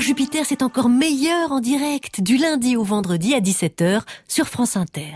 Jupiter, c'est encore meilleur en direct, du lundi au vendredi à 17h sur France Inter.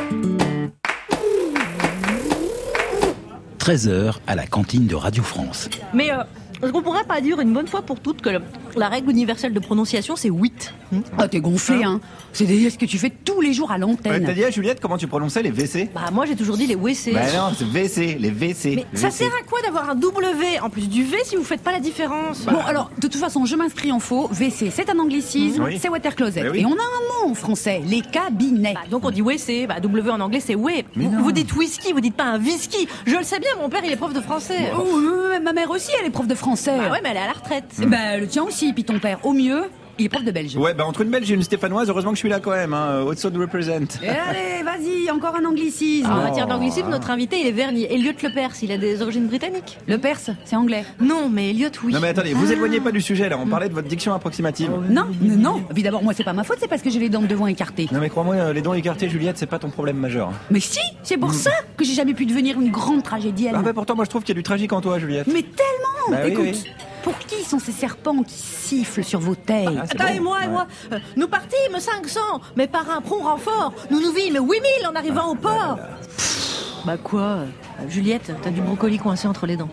13h à la cantine de Radio France. Mais est-ce qu'on pourrait pas dire une bonne fois pour toutes que la règle universelle de prononciation, c'est 8 Ah, t'es gonflé, hein. C'est déjà ce que tu fais tous les jours à l'antenne. T'as dit à Juliette comment tu prononçais les WC? Bah moi j'ai toujours dit les WC. Bah non, c'est WC, les WC. Mais ça sert à quoi d'avoir un W en plus du V si vous faites pas la différence? Bon, alors, de toute façon, je m'inscris en faux. WC, c'est un anglicisme, Oui. c'est water closet. Mais oui. Et on a un mot en français, les cabinets. Bah, donc on dit WC, bah W en anglais c'est way. Mais non. Vous dites whisky, vous dites pas un whisky. Je le sais bien, mon père il est prof de français. Oh, ma mère aussi, elle est prof de français. Bah ouais, mais elle est à la retraite. Bah, le tien aussi, puis ton père, au mieux, il est prof de belge. Ouais, bah entre une belge et une stéphanoise, heureusement que je suis là quand même, hein. Also de represent. Et allez, vas-y, encore un anglicisme. En matière d'anglicisme, notre invité il est verni. Elliot Lepers, il a des origines britanniques. Le perse, c'est anglais. Non, mais Elliot oui. Non mais attendez, vous éloignez pas du sujet là, on parlait de votre diction approximative. Non. Puis d'abord, moi, c'est pas ma faute, c'est parce que j'ai les dents de devant écartées. Non mais crois-moi, les dents écartées, Juliette, c'est pas ton problème majeur. Mais si, c'est pour ça que j'ai jamais pu devenir une grande tragédienne. Ah bah pourtant, moi je trouve qu'il y a du tragique en toi, Juliette. Mais tellement. Bah oui, Écoute, oui. pour qui sont ces serpents qui sifflent sur vos tailles? C'est Attends, bon. et moi, nous partîmes 500, mais par un prompt renfort, nous nous vîmes 8000 en arrivant au port. Bah quoi Juliette, t'as du brocoli coincé entre les dents.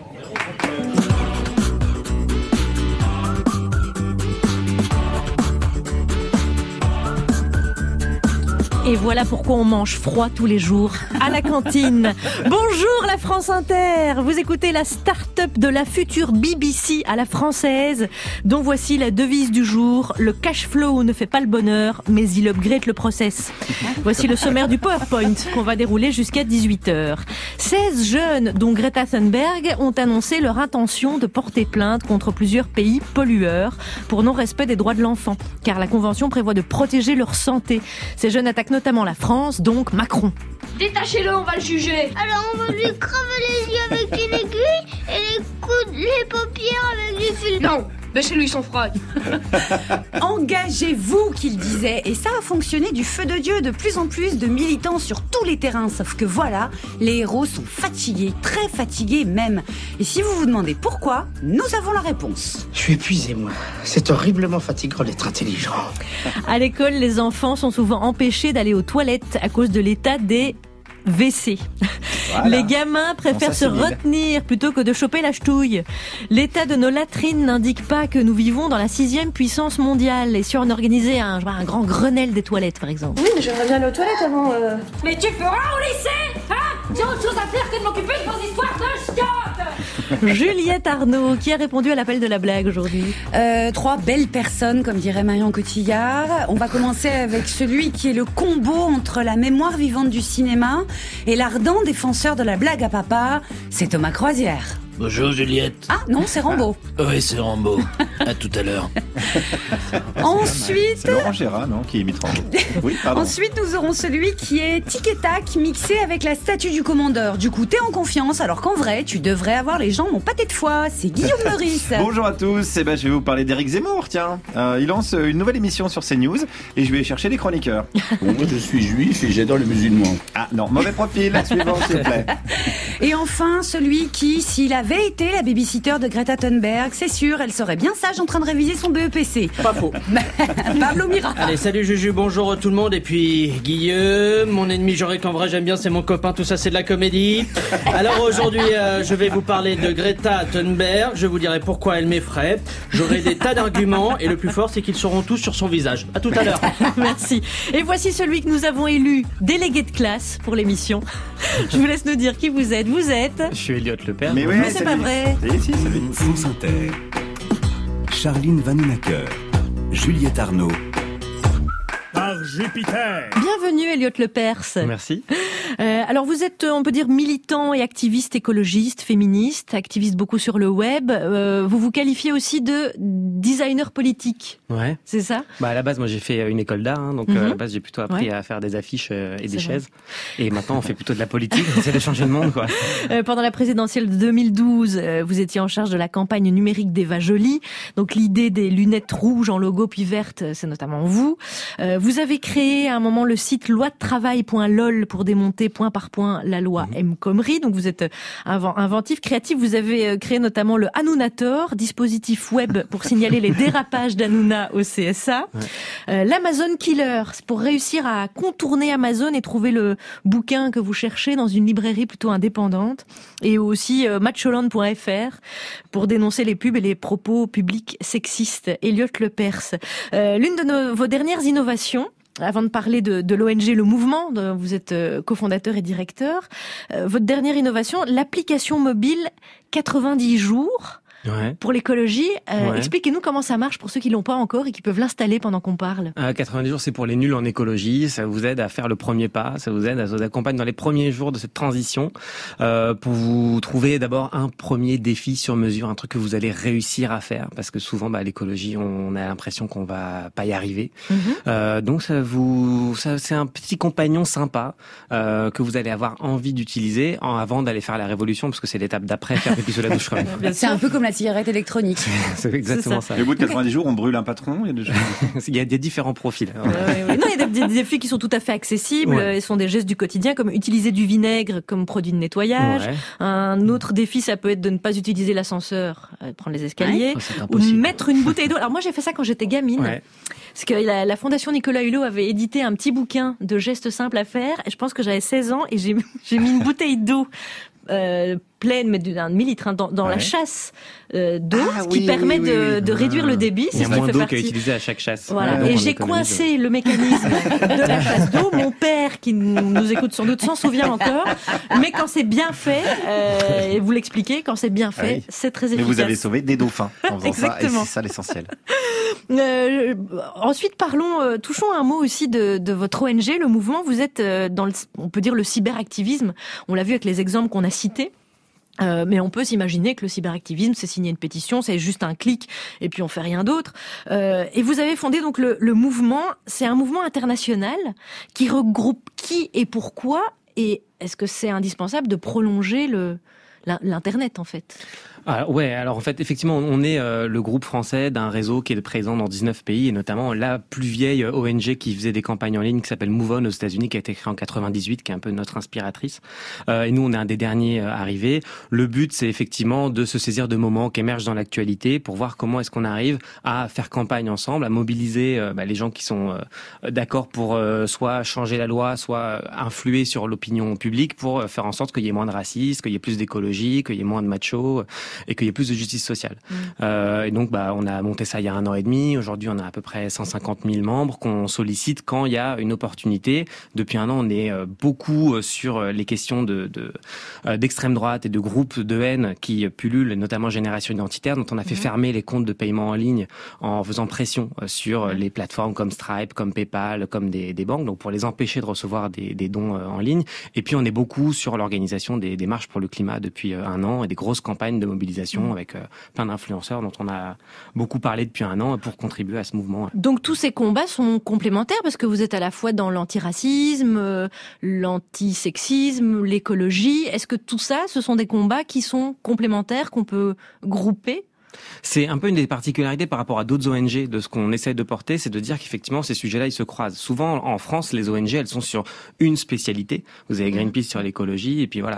Et voilà pourquoi on mange froid tous les jours, à la cantine. Bonjour la France Inter. Vous écoutez la start-up de la future BBC à la française, dont voici la devise du jour. Le cash flow ne fait pas le bonheur, mais il upgrade le process. Voici le sommaire du PowerPoint qu'on va dérouler jusqu'à 18h. 16 jeunes, dont Greta Thunberg, ont annoncé leur intention de porter plainte contre plusieurs pays pollueurs pour non-respect des droits de l'enfant, car la Convention prévoit de protéger leur santé. Ces jeunes attaquent notamment la France, donc Macron. Détachez-le, on va le juger. Alors on va lui crever les yeux avec une aiguille et les paupières avec du fil. Non, bêchez-lui son froc. Engagez-vous, qu'il disait. Et ça a fonctionné du feu de Dieu. De plus en plus de militants sur tous les terrains. Sauf que voilà, les héros sont fatigués, très fatigués même. Et si vous vous demandez pourquoi, nous avons la réponse. Je suis épuisé, moi. C'est horriblement fatigant d'être intelligent. À l'école, les enfants sont souvent empêchés d'aller aux toilettes à cause de l'état des WC. Voilà. Les gamins préfèrent se retenir plutôt que de choper la ch'touille. L'état de nos latrines n'indique pas que nous vivons dans la 6e puissance mondiale. Et si on organisait un grand Grenelle des toilettes, par exemple. Oui, mais j'aimerais bien aller aux toilettes avant. Mais tu feras au lycée, hein? J'ai autre chose à faire que de m'occuper de vos histoires de chiottes. Juliette Arnaud, qui a répondu à l'appel de la blague aujourd'hui? 3 belles personnes, comme dirait Marion Cotillard. On va commencer avec celui qui est le combo entre la mémoire vivante du cinéma et l'ardent défenseur de la blague à papa. C'est Thomas Croisière. Bonjour, Juliette. Ah non, c'est Rambo. Oui, c'est Rambo. À tout à l'heure. Ensuite... C'est Laurent Gérard, non, qui imite Rambo. Oui, pardon. Ensuite, nous aurons celui qui est tic et tac mixé avec la statue du commandeur. Du coup, t'es en confiance, alors qu'en vrai, tu devrais avoir les jambes en pâté de foie. C'est Guillaume Meurice. Bonjour à tous, je vais vous parler d'Éric Zemmour, tiens. Il lance une nouvelle émission sur CNews et je vais chercher des chroniqueurs. Bon, moi je suis juif et j'adore les musulmans. Ah non, mauvais profil, suivant s'il vous plaît. Et enfin, celui qui, s'il avait été la babysitter de Greta Thunberg, c'est sûr, elle serait bien sage en train de réviser son BEPC. Pas faux. Pablo Mira. Allez, salut Juju, bonjour tout le monde. Et puis Guillaume, mon ennemi, j'aurais qu'en vrai j'aime bien, c'est mon copain, tout ça c'est de la comédie. Alors aujourd'hui, je vais vous parler de Greta Thunberg. Je vous dirai pourquoi elle m'effraie. J'aurai des tas d'arguments et le plus fort, c'est qu'ils seront tous sur son visage. À tout à l'heure. Merci. Et voici celui que nous avons élu délégué de classe pour l'émission. Je vous laisse nous dire qui vous êtes. Vous êtes... Je suis Elliot Lepers. Mais, oui, Mais c'est pas vrai. Si, c'est lui. France Inter. Charline Vanhoenacker. Juliette Arnaud. Par Jupiter. Bienvenue Elliot Lepers. Merci. Alors vous êtes, on peut dire, militant et activiste écologiste, féministe, activiste beaucoup sur le web. Vous vous qualifiez aussi de designer politique. Ouais. C'est ça? Bah à la base, moi j'ai fait une école d'art, hein, donc à la base j'ai plutôt appris à faire des affiches et des chaises. Et maintenant on fait plutôt de la politique. On essaie de changer le monde, quoi. Pendant la présidentielle de 2012, vous étiez en charge de la campagne numérique d'Eva Joly. Donc l'idée des lunettes rouges en logo puis vertes, c'est notamment vous. Vous avez créé à un moment le site loi-de-travail.lol pour démonter point par point la loi El Khomri. Donc vous êtes inventif, créatif. Vous avez créé notamment le Hanounator, dispositif web pour signaler les dérapages d'Hanouna au CSA. L'Amazon Killer, c'est pour réussir à contourner Amazon et trouver le bouquin que vous cherchez dans une librairie plutôt indépendante. Et aussi macholand.fr pour dénoncer les pubs et les propos publics sexistes. Elliot Lepers, l'une de vos dernières innovations, avant de parler de l'ONG Le Mouvement, dont vous êtes cofondateur et directeur, votre dernière innovation, l'application mobile 90 jours pour l'écologie. Expliquez-nous comment ça marche pour ceux qui l'ont pas encore et qui peuvent l'installer pendant qu'on parle. 90 jours, c'est pour les nuls en écologie. Ça vous aide à faire le premier pas. Ça vous aide, ça vous accompagne dans les premiers jours de cette transition pour vous trouver d'abord un premier défi sur mesure, un truc que vous allez réussir à faire. Parce que souvent, l'écologie, on a l'impression qu'on va pas y arriver. Donc c'est un petit compagnon sympa que vous allez avoir envie d'utiliser avant d'aller faire la révolution, parce que c'est l'étape d'après, faire pipi sous la douche quand même. C'est un peu comme la cigarette électronique. C'est exactement ça. Et au bout de 90 jours, on brûle un patron. Il y a des différents profils. Non, il y a des défis qui sont tout à fait accessibles et sont des gestes du quotidien, comme utiliser du vinaigre comme produit de nettoyage. Un autre défi, ça peut être de ne pas utiliser l'ascenseur, prendre les escaliers, ou mettre une bouteille d'eau. Alors moi, j'ai fait ça quand j'étais gamine. Parce que la Fondation Nicolas Hulot avait édité un petit bouquin de gestes simples à faire. Et je pense que j'avais 16 ans et j'ai mis une bouteille d'eau pleine, mais d'un demi-litre, dans la chasse d'eau, ce qui permet de réduire le débit. Il y a moins d'eau qu'à utiliser à chaque chasse. Voilà. Et j'ai coincé le mécanisme de la chasse d'eau. Mon père, qui nous écoute sans doute, s'en souvient encore. Mais quand c'est bien fait, et vous l'expliquez, quand c'est bien fait, c'est très efficace. Mais vous avez sauvé des dauphins en faisant ça, et c'est ça l'essentiel. Ensuite, touchons un mot aussi de votre ONG, le mouvement. Vous êtes on peut dire le cyberactivisme. On l'a vu avec les exemples qu'on a cités. Mais on peut s'imaginer que le cyberactivisme, c'est signer une pétition, c'est juste un clic et puis on fait rien d'autre. Et vous avez fondé donc le mouvement. C'est un mouvement international qui regroupe qui et pourquoi. Et est-ce que c'est indispensable de prolonger l'Internet en fait? Alors en fait, effectivement, on est le groupe français d'un réseau qui est présent dans 19 pays, et notamment la plus vieille ONG qui faisait des campagnes en ligne, qui s'appelle Move On aux États-Unis, qui a été créée en 98, qui est un peu notre inspiratrice. Et nous, on est un des derniers arrivés. Le but, c'est effectivement de se saisir de moments qui émergent dans l'actualité pour voir comment est-ce qu'on arrive à faire campagne ensemble, à mobiliser les gens qui sont d'accord pour soit changer la loi, soit influer sur l'opinion publique pour faire en sorte qu'il y ait moins de racisme, qu'il y ait plus d'écologie, qu'il y ait moins de machos, et qu'il y ait plus de justice sociale. Et donc, on a monté ça il y a 1 an et demi. Aujourd'hui, on a à peu près 150 000 membres qu'on sollicite quand il y a une opportunité. Depuis 1 an, on est beaucoup sur les questions d'extrême droite et de groupes de haine qui pullulent, notamment Génération Identitaire, dont on a fait fermer les comptes de paiement en ligne en faisant pression sur les plateformes comme Stripe, comme PayPal, comme des banques, donc pour les empêcher de recevoir des dons en ligne. Et puis, on est beaucoup sur l'organisation des marches pour le climat depuis 1 an et des grosses campagnes de mobilisation avec plein d'influenceurs dont on a beaucoup parlé depuis 1 an pour contribuer à ce mouvement. Donc tous ces combats sont complémentaires parce que vous êtes à la fois dans l'antiracisme, l'antisexisme, l'écologie. Est-ce que tout ça, ce sont des combats qui sont complémentaires, qu'on peut grouper ? C'est un peu une des particularités par rapport à d'autres ONG de ce qu'on essaie de porter, c'est de dire qu'effectivement ces sujets-là ils se croisent. Souvent en France, les ONG elles sont sur une spécialité. Vous avez Greenpeace sur l'écologie et puis voilà.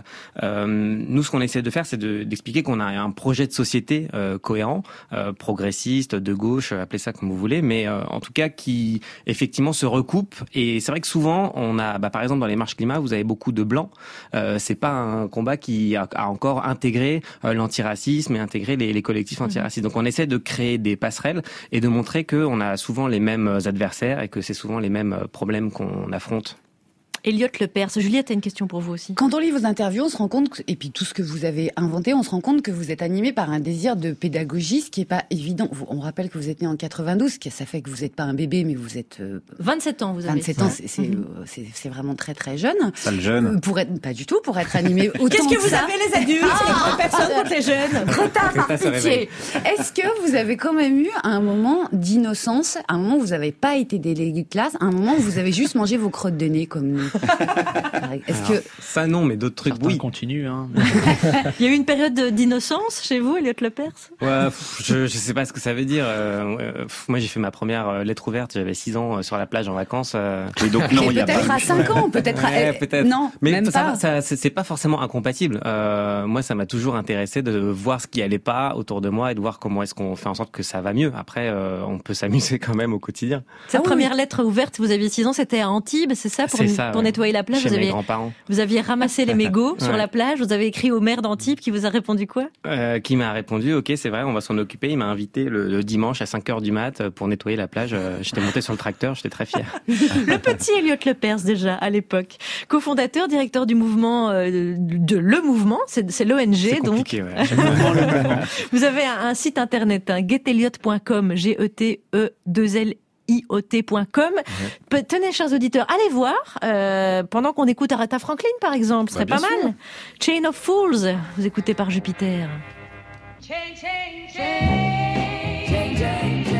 Nous ce qu'on essaie de faire c'est d'expliquer qu'on a un projet de société cohérent, progressiste, de gauche, appelez ça comme vous voulez, mais en tout cas qui effectivement se recoupe. Et c'est vrai que souvent on a, par exemple dans les marches climat, vous avez beaucoup de blancs. C'est pas un combat qui a encore intégré l'antiracisme et intégré les collectifs antiracistes. Donc on essaie de créer des passerelles et de montrer qu'on a souvent les mêmes adversaires et que c'est souvent les mêmes problèmes qu'on affronte. Elliot Lepers, Juliette a une question pour vous aussi. Quand on lit vos interviews, on se rend compte, et puis tout ce que vous avez inventé, on se rend compte que vous êtes animé par un désir de pédagogie, ce qui n'est pas évident. On rappelle que vous êtes né en 92, ça fait que vous n'êtes pas un bébé, mais vous êtes... 27 ans, vous avez. 27 ans, c'est vraiment très très jeune. Sale jeune. Pas du tout, pour être animé autant Qu'est-ce que que vous ça. avez les adultes, personne contre les jeunes. Retard par pitié. Est-ce que vous avez quand même eu un moment d'innocence, un moment où vous n'avez pas été délégué de classe, un moment où vous avez juste mangé vos crottes de nez comme nous? Est-ce que ça non, mais d'autres trucs, oui. Continue. Hein. Il y a eu une période d'innocence chez vous, Elliot Lepers? Ouais, je sais pas ce que ça veut dire. Moi, j'ai fait ma première lettre ouverte. J'avais 6 ans sur la plage en vacances. Et donc non, il y a peut-être pas. à 5 ans, peut-être Ouais, à... peut-être. Non, mais même pas. c'est pas forcément incompatible. Moi, ça m'a toujours intéressé de voir ce qui allait pas autour de moi et de voir comment est-ce qu'on fait en sorte que ça va mieux. Après, on peut s'amuser quand même au quotidien. Cette première lettre ouverte, vous aviez 6 ans, c'était à Antibes, c'est ça, pour nettoyer la plage? Chez mes grands-parents. Vous aviez ramassé les mégots sur la plage, vous avez écrit au maire d'Antibes qui vous a répondu quoi? Qui m'a répondu, ok, c'est vrai, on va s'en occuper. Il m'a invité le dimanche à 5h du mat pour nettoyer la plage. J'étais monté sur le tracteur, j'étais très fier. Le petit Elliot Lepers déjà, à l'époque. Cofondateur, directeur du mouvement, de Le Mouvement, c'est l'ONG. C'est donc. compliqué, ouais. Le mouvement. Vous avez un site internet, getelliot.com, GETE2LIOT.com. Tenez, chers auditeurs, allez voir, pendant qu'on écoute Aretha Franklin, par exemple, ce serait pas mal. Chain of Fools, vous écoutez par Jupiter. Chain, chain, chain, chain, chain, chain.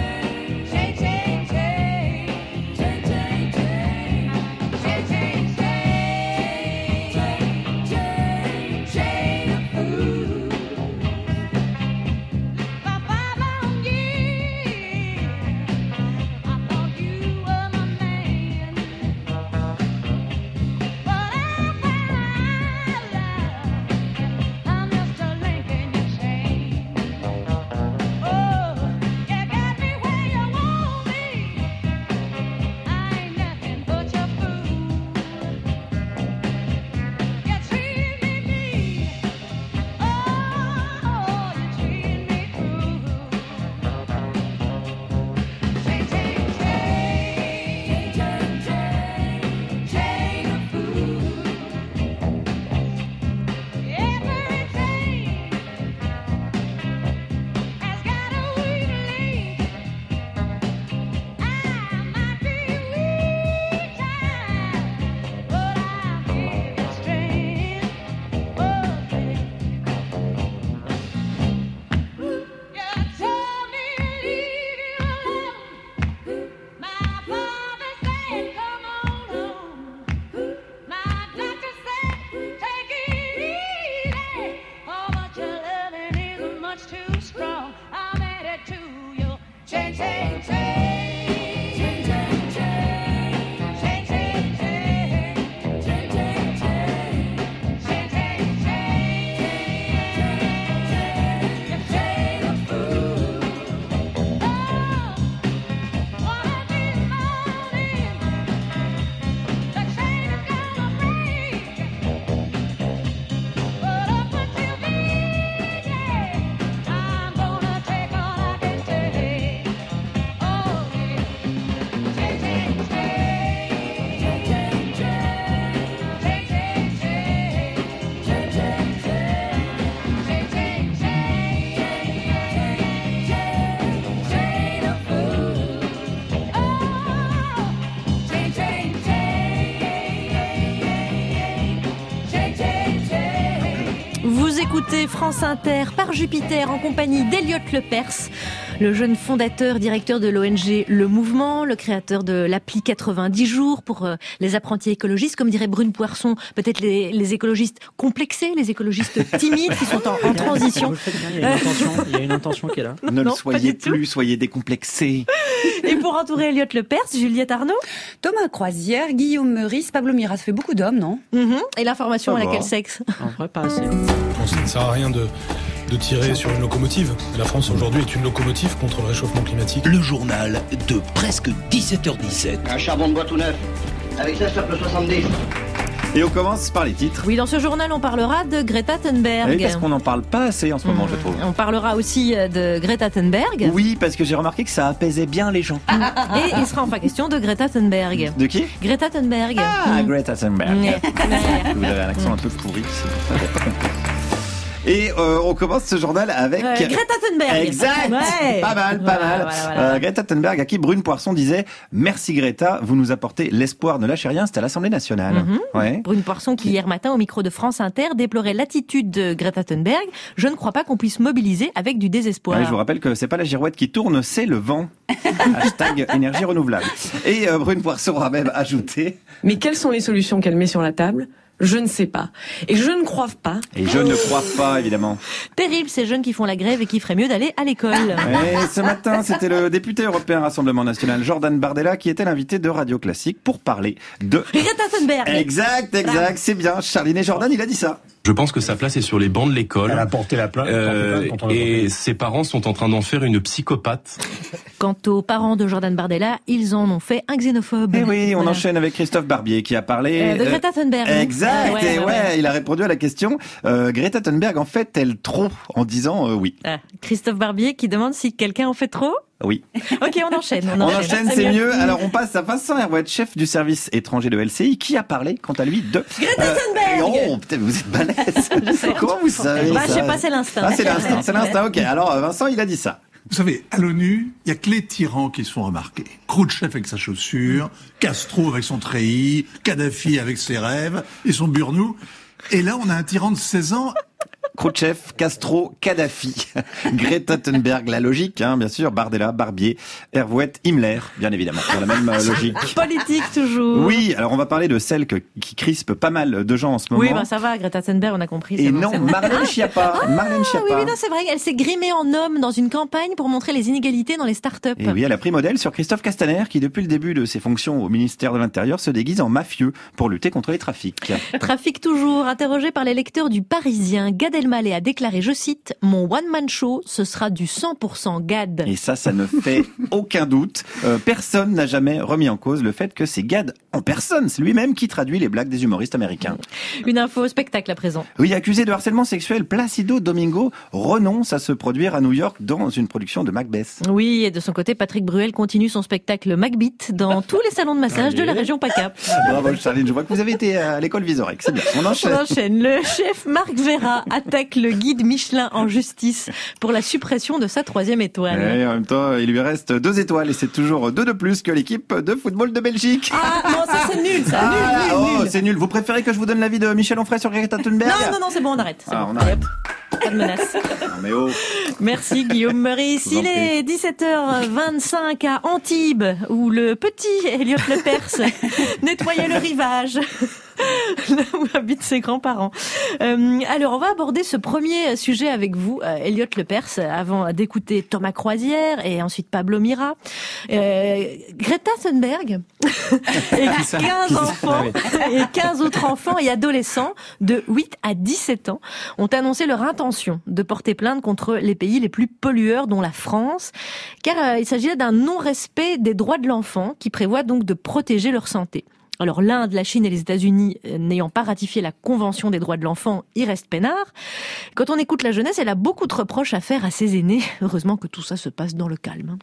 Écoutez France Inter par Jupiter en compagnie d'Elliot Lepers, le jeune fondateur, directeur de l'ONG Le Mouvement, le créateur de l'appli 90 jours pour les apprentis écologistes, comme dirait Brune Poisson, peut-être les écologistes complexés, les écologistes timides qui sont en transition. Il y a une intention qui est là. Ne le soyez plus, soyez décomplexés. Et pour entourer Elliot Lepers, Juliette Arnaud, Thomas Croisière, Guillaume Meurice, Pablo Mira, ça fait beaucoup d'hommes, non? Et l'information à laquelle sexe? En vrai, pas assez. Ça ne sert à rien de tirer sur une locomotive. La France aujourd'hui est une locomotive contre le réchauffement climatique. Le journal de presque 17h17. Un charbon de bois tout neuf. Avec ça, je tape le 70. Et on commence par les titres. Oui, dans ce journal, on parlera de Greta Thunberg. Oui, parce qu'on n'en parle pas assez en ce moment, je trouve. On parlera aussi de Greta Thunberg. Oui, parce que j'ai remarqué que ça apaisait bien les gens. Et il sera enfin question de Greta Thunberg. De qui? Greta Thunberg. Ah, Greta Thunberg. Vous avez un accent un peu pourri, ça va pas compris. Et on commence ce journal avec Greta Thunberg. Exact. Ouais. Pas mal. Voilà. Greta Thunberg, à qui Brune Poisson disait merci Greta, vous nous apportez l'espoir, ne lâchez rien. C'était à l'Assemblée nationale. Ouais. Brune Poisson qui hier matin au micro de France Inter déplorait l'attitude de Greta Thunberg. Je ne crois pas qu'on puisse mobiliser avec du désespoir. Ouais, je vous rappelle que c'est pas la girouette qui tourne, c'est le vent. Hashtag énergie renouvelable. Et Brune Poisson a même ajouté. Mais quelles sont les solutions qu'elle met sur la table ? Je ne sais pas. Et je ne crois pas. Et je ne crois pas, évidemment. Terrible, ces jeunes qui font la grève et qui feraient mieux d'aller à l'école. Et ce matin, c'était le député européen Rassemblement National, Jordan Bardella, qui était l'invité de Radio Classique pour parler de... Greta Thunberg. Exact. C'est bien. Charline et Jordan, il a dit ça. Je pense que sa place est sur les bancs de l'école. Elle a porté la plainte. Et ses parents sont en train d'en faire une psychopathe. Quant aux parents de Jordan Bardella, ils en ont fait un xénophobe. Et oui, on enchaîne avec Christophe Barbier qui a parlé... de Greta Thunberg. Exact. Il a répondu à la question. Greta Thunberg en fait-elle trop en disant oui. Christophe Barbier qui demande si quelqu'un en fait trop. Oui. Ok, on enchaîne. On enchaîne, c'est mieux. Alors on passe à Vincent Herouet, chef du service étranger de LCI, qui a parlé, quant à lui, de... Greta Thunberg. Oh, peut-être vous êtes balèze. Comment vous savez ça? Je sais pas, c'est l'instinct. C'est l'instinct. Ok, alors Vincent, il a dit ça. Vous savez, à l'ONU, il y a que les tyrans qui se font remarquer. Khrouchtchev avec sa chaussure, Castro avec son treillis, Kadhafi avec ses rêves et son burnou. Et là, on a un tyran de 16 ans... Khrouchtchev, Castro, Kadhafi, Greta Thunberg, la logique, bien sûr, Bardella, Barbier, Herouet, Himmler, bien évidemment, dans la même logique. Politique toujours. Oui, alors on va parler de celle qui crispe pas mal de gens en ce moment. Oui, ça va, Greta Thunberg, on a compris. Et non, Marlène Schiappa. Oui, c'est vrai, elle s'est grimée en homme dans une campagne pour montrer les inégalités dans les startups. Et oui, elle a pris modèle sur Christophe Castaner, qui depuis le début de ses fonctions au ministère de l'Intérieur se déguise en mafieux pour lutter contre les trafics. Trafic toujours, interrogé par les lecteurs du Parisien, Gad Elmaleh a déclaré, je cite, « Mon one-man show, ce sera du 100% Gad ». Et ça ne fait aucun doute. Personne n'a jamais remis en cause le fait que c'est Gad en personne. C'est lui-même qui traduit les blagues des humoristes américains. Une info spectacle à présent. Oui, accusé de harcèlement sexuel, Placido Domingo renonce à se produire à New York dans une production de Macbeth. Oui, et de son côté, Patrick Bruel continue son spectacle Macbeth dans tous les salons de massage de la région PACA. Bravo Charline, je vois que vous avez été à l'école Visorec, c'est bien. On enchaîne. Le chef Marc Vera attaque le guide Michelin en justice pour la suppression de sa 3e étoile. Et en même temps, il lui reste 2 étoiles et c'est toujours 2 de plus que l'équipe de football de Belgique. Ah non, ça c'est nul, ça. Nul. C'est nul. Vous préférez que je vous donne l'avis de Michel Onfray sur Greta Thunberg? Non, c'est bon, on arrête. On arrête. Pas de menace. Non, mais oh. Merci Guillaume Meurice. Il est 17h25 à Antibes, où le petit Elliot Lepers nettoyait le rivage. Là où habitent ses grands-parents. Alors, on va aborder ce premier sujet avec vous, Elliot Lepers, avant d'écouter Thomas Croisière et ensuite Pablo Mira. Greta Thunberg et 15 enfants et 15 autres enfants et adolescents de 8 à 17 ans ont annoncé leur intention de porter plainte contre les pays les plus pollueurs, dont la France, car il s'agit là d'un non-respect des droits de l'enfant qui prévoit donc de protéger leur santé. Alors l'Inde, la Chine et les États-Unis n'ayant pas ratifié la Convention des droits de l'enfant, ils restent peinards. Quand on écoute la jeunesse, elle a beaucoup de reproches à faire à ses aînés. Heureusement que tout ça se passe dans le calme.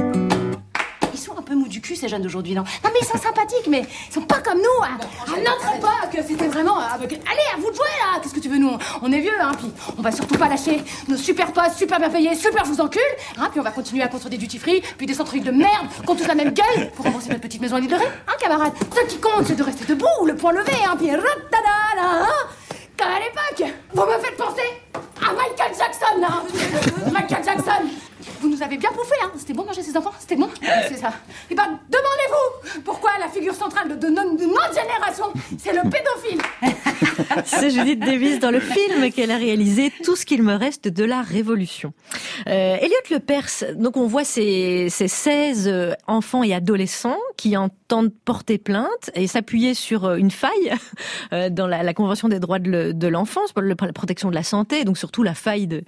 Ils sont un peu mous du cul, ces jeunes d'aujourd'hui, non? Non, mais ils sont sympathiques, mais ils sont pas comme nous. À notre époque, c'était vraiment... allez, à vous de jouer, là. Qu'est-ce que tu veux, nous? On est vieux, puis on va surtout pas lâcher nos super postes, super bien payés, super je vous encule, puis on va continuer à construire des duty-free, puis des centres de merde, qui ont tous la même gueule, pour rembourser notre petite maison à l'île de Ré, camarades? Ce qui compte, c'est de rester debout, le poing levé, puis ratada, comme à l'époque. Vous me faites penser à Michael Jackson, là. Michael Jackson. Vous nous avez bien bouffé, C'était bon de manger ces enfants? C'était bon? C'est ça. Et demandez-vous pourquoi la figure centrale de notre génération, c'est le pédophile. C'est Judith Davis dans le film qu'elle a réalisé, Tout ce qu'il me reste de la Révolution. Elliot Lepers, donc on voit ces 16 enfants et adolescents qui entendent porter plainte et s'appuyer sur une faille dans la Convention des droits de l'enfance pour la protection de la santé, donc surtout la faille de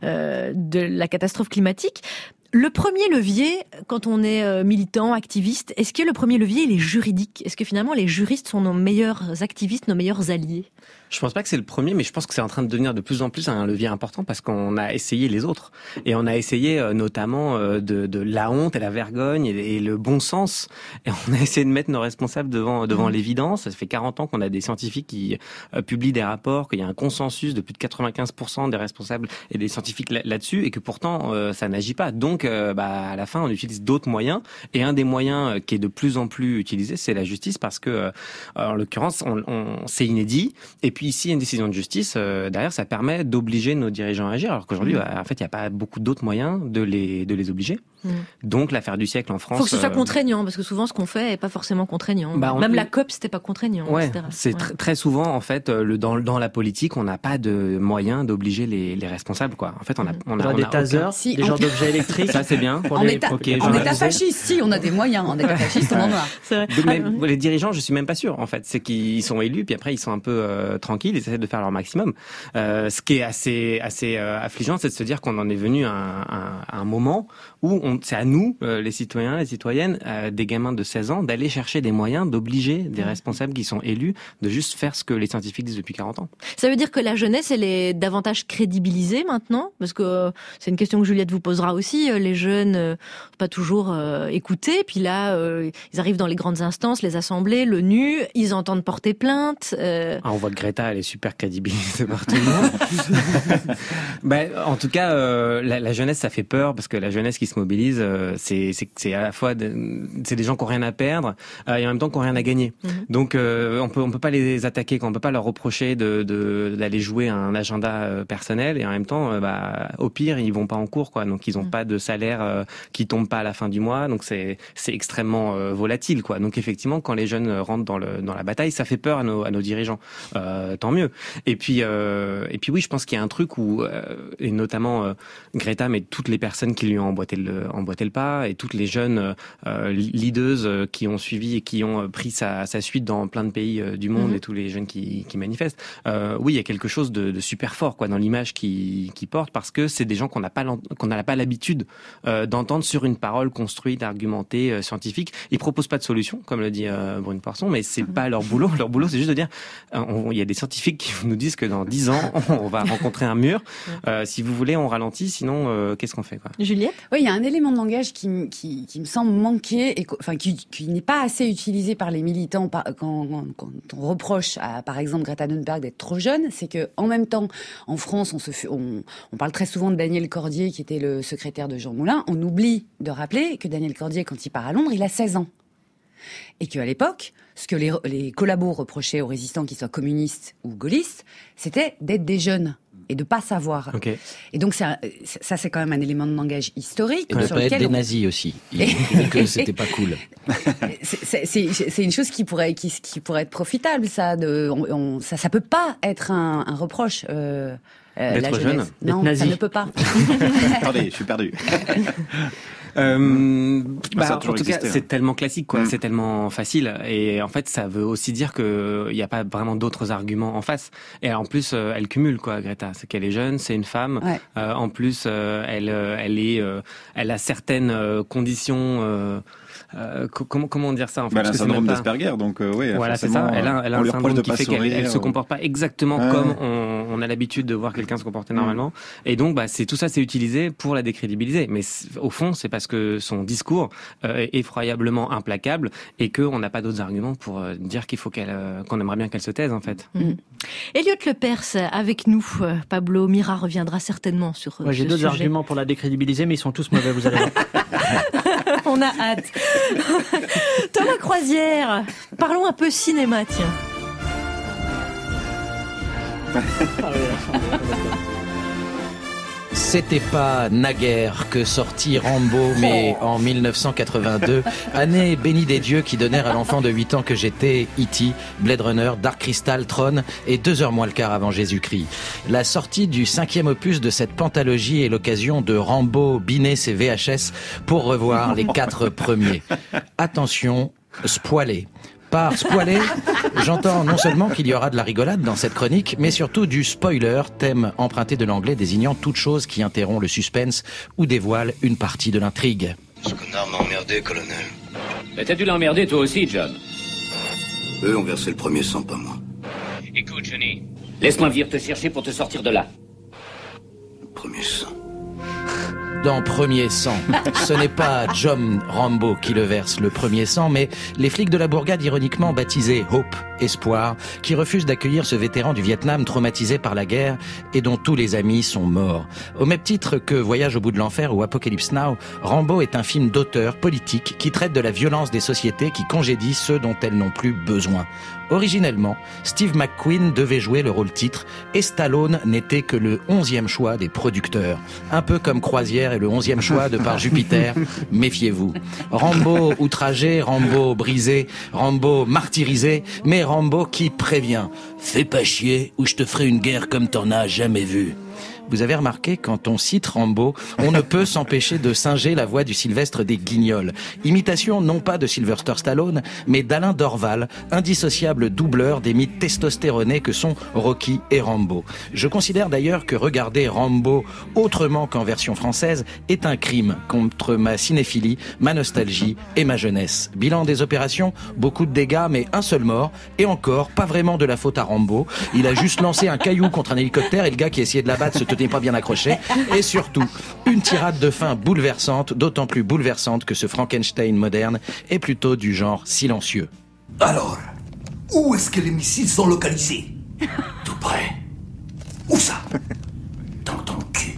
la catastrophe climatique. Le premier levier, quand on est militant, activiste, est-ce que le premier levier, il est juridique? Est-ce que finalement les juristes sont nos meilleurs activistes, nos meilleurs alliés? Je pense pas que c'est le premier, mais je pense que c'est en train de devenir de plus en plus un levier important parce qu'on a essayé les autres. Et on a essayé notamment de la honte et la vergogne et le bon sens. Et on a essayé de mettre nos responsables devant l'évidence. Ça fait 40 ans qu'on a des scientifiques qui publient des rapports, qu'il y a un consensus de plus de 95% des responsables et des scientifiques là-dessus, et que pourtant ça n'agit pas. Donc à la fin, on utilise d'autres moyens. Et un des moyens qui est de plus en plus utilisé, c'est la justice, parce que en l'occurrence, c'est inédit. Et puis ici, une décision de justice, derrière, ça permet d'obliger nos dirigeants à agir, alors qu'aujourd'hui, en fait, il n'y a pas beaucoup d'autres moyens de les obliger. Donc l'affaire du siècle en France. Il faut que ce soit contraignant, parce que souvent ce qu'on fait n'est pas forcément contraignant. Même la COP, c'était pas contraignant, ouais, etc. C'est très souvent, en fait, dans la politique, on n'a pas de moyen d'obliger les responsables, quoi. En fait, on a des tasers, des genres d'objets électriques. Ça, c'est bien. En état fasciste, si, on a des moyens. En état fasciste, on en a. C'est vrai. Mais les dirigeants, je suis même pas sûr, en fait. C'est qu'ils sont élus, puis après, ils sont un peu tranquilles, ils essaient de faire leur maximum. Ce qui est assez affligeant, c'est de se dire qu'on en est venu à un moment où c'est à nous, les citoyens, les citoyennes, des gamins de 16 ans, d'aller chercher des moyens, d'obliger des responsables qui sont élus de juste faire ce que les scientifiques disent depuis 40 ans. Ça veut dire que la jeunesse, elle est davantage crédibilisée maintenant? Parce que c'est une question que Juliette vous posera aussi. Les jeunes, pas toujours écoutés. Puis là, ils arrivent dans les grandes instances, les assemblées, l'ONU, ils entendent porter plainte. On voit que Greta, elle est super crédibilisée par tout le monde. En tout cas, la jeunesse, ça fait peur, parce que la jeunesse qui se mobilise, c'est à la fois c'est des gens qui n'ont rien à perdre et en même temps qui n'ont rien à gagner. Donc on peut pas les attaquer, on peut pas leur reprocher d'aller jouer un agenda personnel, et en même temps au pire ils vont pas en cours, quoi. Donc ils ont pas de salaire qui tombe pas à la fin du mois, donc c'est extrêmement volatile, quoi. Donc effectivement, quand les jeunes rentrent dans la bataille, ça fait peur à nos dirigeants. Tant mieux. Et puis oui, je pense qu'il y a un truc où et notamment Greta, mais toutes les personnes qui lui ont emboîté le pas, et toutes les jeunes leaders qui ont suivi et qui ont pris sa suite dans plein de pays du monde, et tous les jeunes qui manifestent. Oui, il y a quelque chose de super fort, quoi, dans l'image qui porte, parce que c'est des gens qu'on n'a pas l'habitude d'entendre sur une parole construite, argumentée, scientifique. Ils proposent pas de solution, comme le dit Brune Poisson, mais c'est pas leur boulot. Leur boulot, c'est juste de dire, il y a des scientifiques qui nous disent que dans 10 ans, on va rencontrer un mur. Si vous voulez, on ralentit, sinon, qu'est-ce qu'on fait, quoi? Juliette? Oui, il y a un élément de langage qui me semble manquer, et qui n'est pas assez utilisé par les militants quand on reproche à, par exemple, Greta Thunberg d'être trop jeune. C'est que, en même temps, en France, on parle très souvent de Daniel Cordier, qui était le secrétaire de Jean Moulin. On oublie de rappeler que Daniel Cordier, quand il part à Londres, il a 16 ans. Et qu'à l'époque, ce que les collabos reprochaient aux résistants, qu'ils soient communistes ou gaullistes, c'était d'être des jeunes et de pas savoir. Okay. Et donc ça, c'est quand même un élément de langage historique. Et de pas être des nazis aussi. Et que c'était pas cool. C'est une chose qui pourrait être profitable, ça. Ça peut pas être un reproche. La jeunesse. Non, ça ne peut pas. Attendez, je suis perdu. En tout cas, c'est tellement classique, quoi. C'est tellement facile, et en fait, ça veut aussi dire que il y a pas vraiment d'autres arguments en face. Et en plus, elle cumule, quoi, Greta. C'est qu'elle est jeune, c'est une femme. Ouais. En plus, elle a certaines conditions. Comment dire ça, en fait? Elle a un syndrome d'Asperger, donc oui. Voilà, c'est ça. Elle a un syndrome qui fait qu'elle se comporte pas exactement comme on a l'habitude de voir quelqu'un se comporter normalement. Et donc, tout ça, c'est utilisé pour la décrédibiliser. Mais au fond, c'est parce que son discours est effroyablement implacable, et qu'on n'a pas d'autres arguments pour dire qu'il faut qu'on aimerait bien qu'elle se taise, en fait. Elliot Lepers avec nous. Pablo Mira reviendra certainement sur ce j'ai sujet. deux arguments pour la décrédibiliser, mais ils sont tous mauvais, vous allez voir. On a hâte. Thomas Croisière, parlons un peu cinéma, tiens. C'était pas naguère que sortit Rambo, mais en 1982, année bénie des dieux qui donnèrent à l'enfant de 8 ans que j'étais E.T., Blade Runner, Dark Crystal, Tron et 2 heures moins le quart avant Jésus-Christ. La sortie du 5e opus de cette pentalogie est l'occasion de Rambo biner ses VHS pour revoir les 4 premiers. Attention, spoilé. Par spoiler, j'entends non seulement qu'il y aura de la rigolade dans cette chronique, mais surtout du spoiler, thème emprunté de l'anglais désignant toute chose qui interrompt le suspense ou dévoile une partie de l'intrigue. Ce connard m'a emmerdé, colonel. Mais t'as dû l'emmerder toi aussi, John. Eux ont versé le premier sang, pas moi. Écoute, Johnny, Laisse-moi venir te chercher pour te sortir de là. Premier sang. Dans Premier sang, ce n'est pas John Rambo qui le verse le premier sang, mais les flics de la bourgade ironiquement baptisés Hope, Espoir, qui refusent d'accueillir ce vétéran du Vietnam traumatisé par la guerre et dont tous les amis sont morts. Au même titre que Voyage au bout de l'enfer ou Apocalypse Now, Rambo est un film d'auteur politique qui traite de la violence des sociétés qui congédient ceux dont elles n'ont plus besoin. Originellement, Steve McQueen devait jouer le rôle titre et Stallone n'était que le 11e choix des producteurs. Un peu comme Croisière est le 11e choix de par Jupiter, méfiez-vous. Rambo outragé, Rambo brisé, Rambo martyrisé, mais Rambo qui prévient. Fais pas chier ou je te ferai une guerre comme t'en as jamais vu. Vous avez remarqué, quand on cite Rambo, on ne peut s'empêcher de singer la voix du Sylvestre des Guignols. Imitation non pas de Sylvester Stallone, mais d'Alain Dorval, indissociable doubleur des mythes testostéronés que sont Rocky et Rambo. Je considère d'ailleurs que regarder Rambo autrement qu'en version française est un crime contre ma cinéphilie, ma nostalgie et ma jeunesse. Bilan des opérations, beaucoup de dégâts mais un seul mort, et encore pas vraiment de la faute à Rambo. Il a juste lancé un caillou contre un hélicoptère et le gars qui essayait de l'abattre se tenait pas bien accroché, et surtout une tirade de fin bouleversante, d'autant plus bouleversante que ce Frankenstein moderne est plutôt du genre silencieux. Alors, où est-ce que les missiles sont localisés? Tout près. Où ça? Dans ton cul.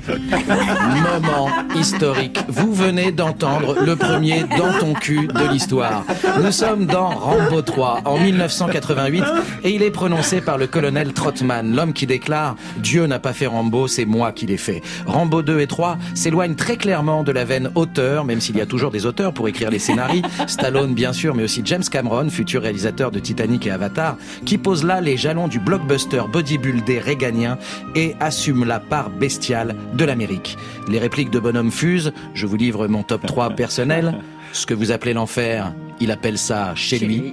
Moment historique. Vous venez d'entendre le premier dans ton cul de l'histoire. Nous sommes dans Rambo 3 en 1988 et il est prononcé par le colonel Trotman, l'homme qui déclare « Dieu n'a pas fait Rambo, c'est moi qui l'ai fait ». Rambo 2 et 3 s'éloignent très clairement de la veine auteur, même s'il y a toujours des auteurs pour écrire les scénarios. Stallone bien sûr, mais aussi James Cameron, futur réalisateur de Titanic et Avatar, qui pose là les jalons du blockbuster bodybuildé réganien et assume la part bestiale de l'Amérique. Les répliques de bonhomme fusent, je vous livre mon top 3 personnel. Ce que vous appelez l'enfer, il appelle ça chez lui.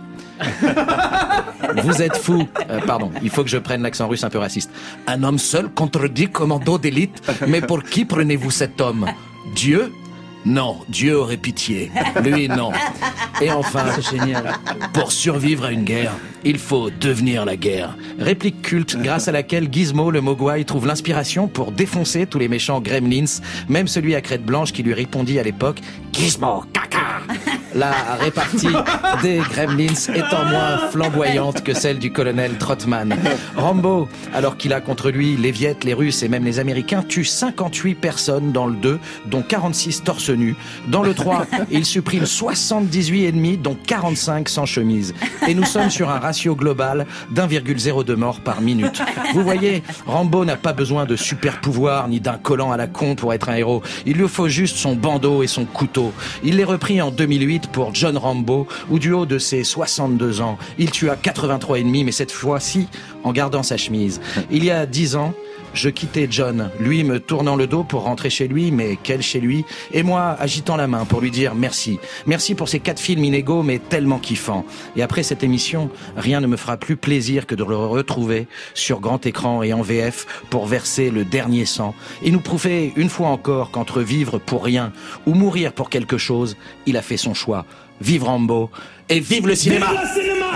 Vous êtes fou. Pardon, il faut que je prenne l'accent russe un peu raciste. Un homme seul contre 10 commandos d'élite. Mais pour qui prenez-vous cet homme? Dieu? Non, Dieu aurait pitié. Lui, non. Et enfin, c'est génial. Pour survivre à une guerre, il faut devenir la guerre. Réplique culte grâce à laquelle Gizmo, le Mogwai, trouve l'inspiration pour défoncer tous les méchants gremlins, même celui à crête blanche qui lui répondit à l'époque « Gizmo, caca !» La répartie des gremlins étant moins flamboyante que celle du colonel Trotman. Rambo, alors qu'il a contre lui les Viettes, les Russes et même les Américains, tue 58 personnes dans le 2, dont 46 torse nus. Dans le 3, il supprime 78 ennemis, dont 45 sans chemise. Et nous sommes sur un ratio global d'1,02 morts par minute. Vous voyez, Rambo n'a pas besoin de super pouvoirs ni d'un collant à la con pour être un héros. Il lui faut juste son bandeau et son couteau. Il l'est repris en 2008 pour John Rambo, où du haut de ses 62 ans, il tua 83 ennemis, mais cette fois-ci en gardant sa chemise. Il y a 10 ans, je quittais John, lui me tournant le dos pour rentrer chez lui, mais quel chez lui, et moi agitant la main pour lui dire merci. Merci pour ces 4 films inégaux, mais tellement kiffants. Et après cette émission, rien ne me fera plus plaisir que de le retrouver sur grand écran et en VF pour verser le dernier sang et nous prouver une fois encore qu'entre vivre pour rien ou mourir pour quelque chose, il a fait son choix. Vive Rambo et vive le cinéma! Vive le cinéma!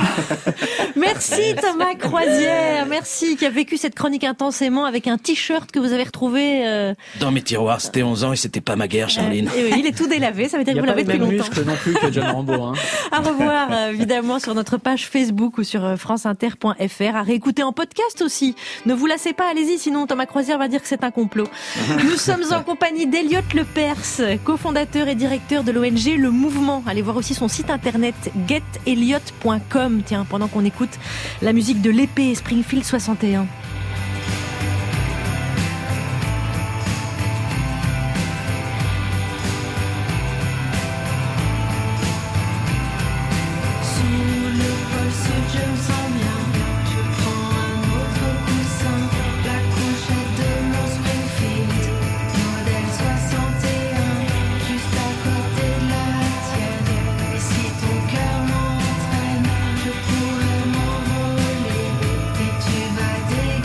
Merci Thomas Croisière, merci, qui a vécu cette chronique intensément avec un t-shirt que vous avez retrouvé dans mes tiroirs. C'était 11 ans et c'était pas ma guerre, Charline. Et oui, il est tout délavé, ça veut dire que vous l'avez depuis longtemps. Il n'y a pas les mêmes muscles non plus que John Rambo. Hein. À revoir évidemment sur notre page Facebook ou sur franceinter.fr, à réécouter en podcast aussi. Ne vous lassez pas, allez-y, sinon Thomas Croisière va dire que c'est un complot. Nous sommes en compagnie d'Eliott Lepers, cofondateur et directeur de l'ONG Le Mouvement. Allez voir aussi son site internet geteliott.com. Tiens, pendant qu'on écoute la musique de l'épée Springfield 61. Tu vas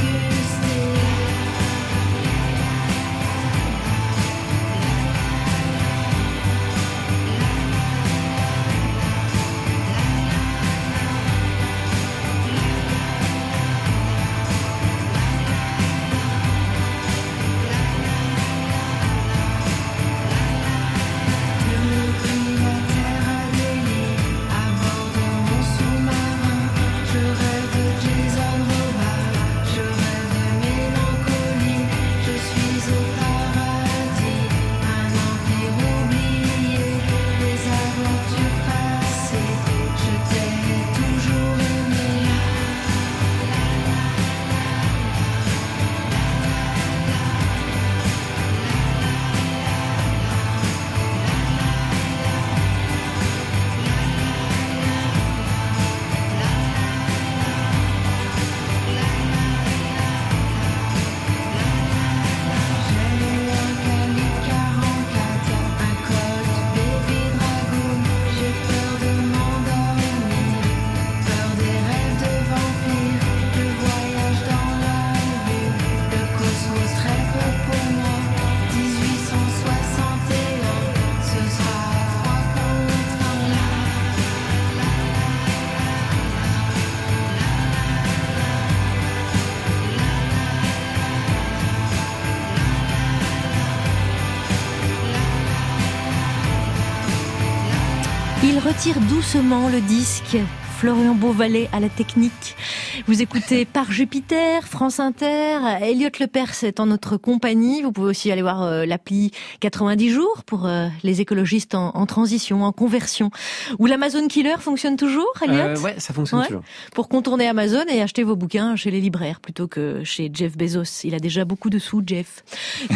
Il retire doucement le disque. Florian Beauvalet à la technique. Vous écoutez Par Jupiter, France Inter. Elliot Lepers est en notre compagnie. Vous pouvez aussi aller voir l'appli 90 jours pour les écologistes en transition, en conversion. Ou l'Amazon Killer fonctionne toujours, Elliot ? Ouais, ça fonctionne toujours. Pour contourner Amazon et acheter vos bouquins chez les libraires plutôt que chez Jeff Bezos. Il a déjà beaucoup de sous, Jeff.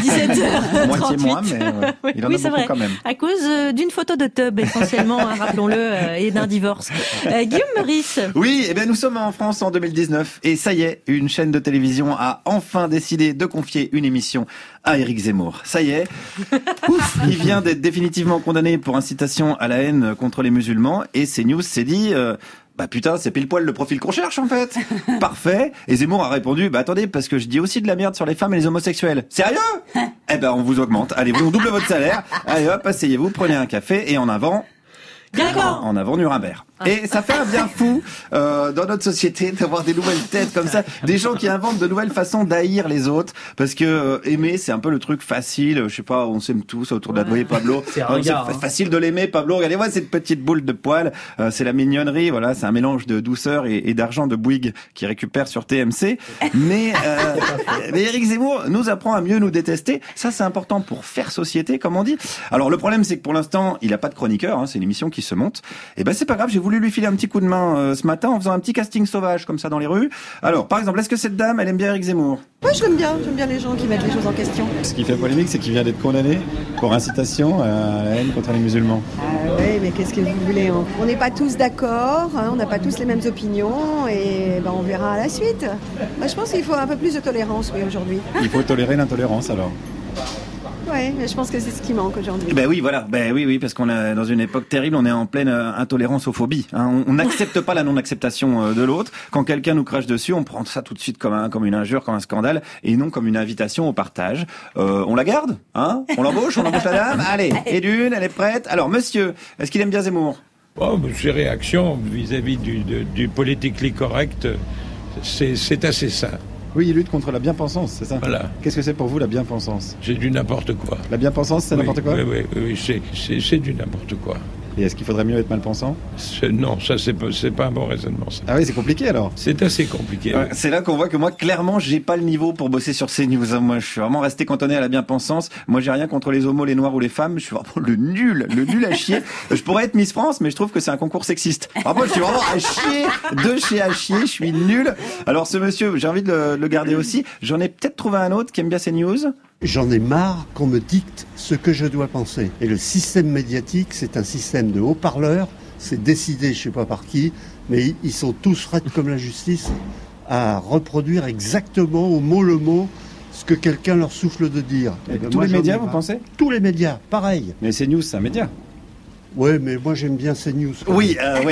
17h38. Moitié moins, mais il en a beaucoup quand même. À cause d'une photo de tub, essentiellement, rappelons-le, et d'un divorce. Guillaume Meurice. Oui, eh bien nous sommes en France en 2019 et ça y est, une chaîne de télévision a enfin décidé de confier une émission à Éric Zemmour. Ça y est, ouf, il vient d'être définitivement condamné pour incitation à la haine contre les musulmans et CNews s'est dit... Bah putain, c'est pile poil le profil qu'on cherche en fait. Parfait. Et Zemmour a répondu, bah attendez, parce que je dis aussi de la merde sur les femmes et les homosexuels. Sérieux ? Eh ben on vous augmente. Allez, on double votre salaire. Allez hop, asseyez-vous, prenez un café et en avant... D'accord. En avant Nuremberg. Et ça fait un bien fou dans notre société d'avoir des nouvelles têtes comme ça, des gens qui inventent de nouvelles façons d'haïr les autres, parce que aimer c'est un peu le truc facile, je sais pas, on s'aime tous autour de la voyez Pablo. C'est facile de l'aimer, Pablo. Regardez-moi cette petite boule de poils, c'est la mignonnerie, voilà, c'est un mélange de douceur et d'argent de Bouygues qui récupère sur TMC. Mais Éric Zemmour nous apprend à mieux nous détester. Ça c'est important pour faire société, comme on dit. Alors le problème c'est que pour l'instant il a pas de chroniqueur, c'est une émission qui se monte. Et ben c'est pas grave, j'ai voulu lui filer un petit coup de main ce matin en faisant un petit casting sauvage comme ça dans les rues. Alors par exemple, est-ce que cette dame elle aime bien Éric Zemmour ? Moi je l'aime bien, j'aime bien les gens qui mettent les choses en question. Ce qui fait polémique, c'est qu'il vient d'être condamné pour incitation à la haine contre les musulmans. Oui, mais qu'est-ce que vous voulez ? On n'est pas tous d'accord, on n'a pas tous les mêmes opinions et on verra à la suite. Moi, je pense qu'il faut un peu plus de tolérance aujourd'hui. Il faut tolérer l'intolérance alors. Ouais, mais je pense que c'est ce qui manque aujourd'hui. Ben oui, voilà. Ben oui, parce qu'on est dans une époque terrible, on est en pleine intoléranceophobie. On n'accepte pas la non-acceptation de l'autre. Quand quelqu'un nous crache dessus, on prend ça tout de suite comme une injure, comme un scandale, et non comme une invitation au partage. On la garde, hein ? On l'embauche la dame ? Allez, et d'une, elle est prête. Alors, monsieur, est-ce qu'il aime bien Zemmour ? Oh, ses réactions vis-à-vis du politically correct, c'est assez ça. Oui, il lutte contre la bien-pensance, c'est ça ? Voilà. Qu'est-ce que c'est pour vous la bien-pensance ? C'est du n'importe quoi. La bien-pensance, c'est n'importe quoi ? Oui, c'est du n'importe quoi. Et est-ce qu'il faudrait mieux être mal-pensant ? Non, ça c'est pas un bon raisonnement. Ça. Ah oui, c'est compliqué alors ? C'est assez compliqué. Ouais. C'est là qu'on voit que moi, clairement, j'ai pas le niveau pour bosser sur CNews. Moi, je suis vraiment resté cantonné à la bien-pensance. Moi, j'ai rien contre les homos, les noirs ou les femmes. Je suis vraiment le nul à chier. Je pourrais être Miss France, mais je trouve que c'est un concours sexiste. Alors moi, je suis vraiment à chier, de chez à chier. Je suis nul. Alors ce monsieur, j'ai envie de le garder aussi. J'en ai peut-être trouvé un autre qui aime bien CNews. J'en ai marre qu'on me dicte ce que je dois penser. Et le système médiatique, c'est un système de haut-parleurs. C'est décidé, je sais pas par qui, mais ils sont tous raides comme la justice à reproduire exactement au mot le mot ce que quelqu'un leur souffle de dire. Tous les médias, vous pensez ? Tous les médias, pareil. Mais CNews, c'est un média. Ouais, mais moi j'aime bien CNews. Oui,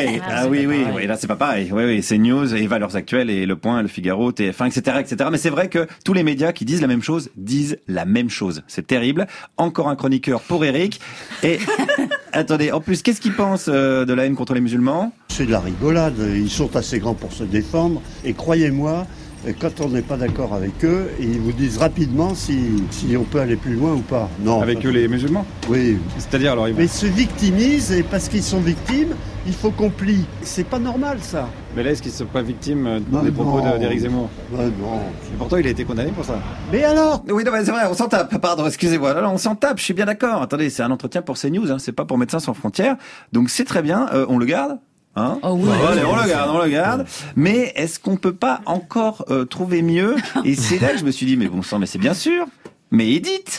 oui, là c'est pas pareil. Oui, CNews et Valeurs Actuelles et Le Point, Le Figaro, TF1, etc. Mais c'est vrai que tous les médias qui disent la même chose disent la même chose. C'est terrible. Encore un chroniqueur pour Eric. Et attendez, en plus, qu'est-ce qu'il pense de la haine contre les musulmans ? C'est de la rigolade. Ils sont assez grands pour se défendre. Et croyez-moi, quand on n'est pas d'accord avec eux, ils vous disent rapidement si on peut aller plus loin ou pas. Non. Avec eux, les musulmans ? Oui. C'est-à-dire alors Mais ils se victimisent et parce qu'ils sont victimes, il faut qu'on plie. C'est pas normal ça. Mais là, est-ce qu'ils ne sont pas victimes des propos d'Éric Zemmour ? Non. Et pourtant, il a été condamné pour ça. Mais alors ? Oui, non, mais c'est vrai, on s'en tape. Pardon, excusez-moi. Non, on s'en tape, je suis bien d'accord. Attendez, c'est un entretien pour CNews, c'est pas pour Médecins sans frontières. Donc c'est très bien, on le garde ? Hein ? Oh oui. Allez, on le garde. Mais est-ce qu'on peut pas encore trouver mieux ? Et c'est là que je me suis dit, mais bon sang, mais c'est bien sûr. Mais Edith,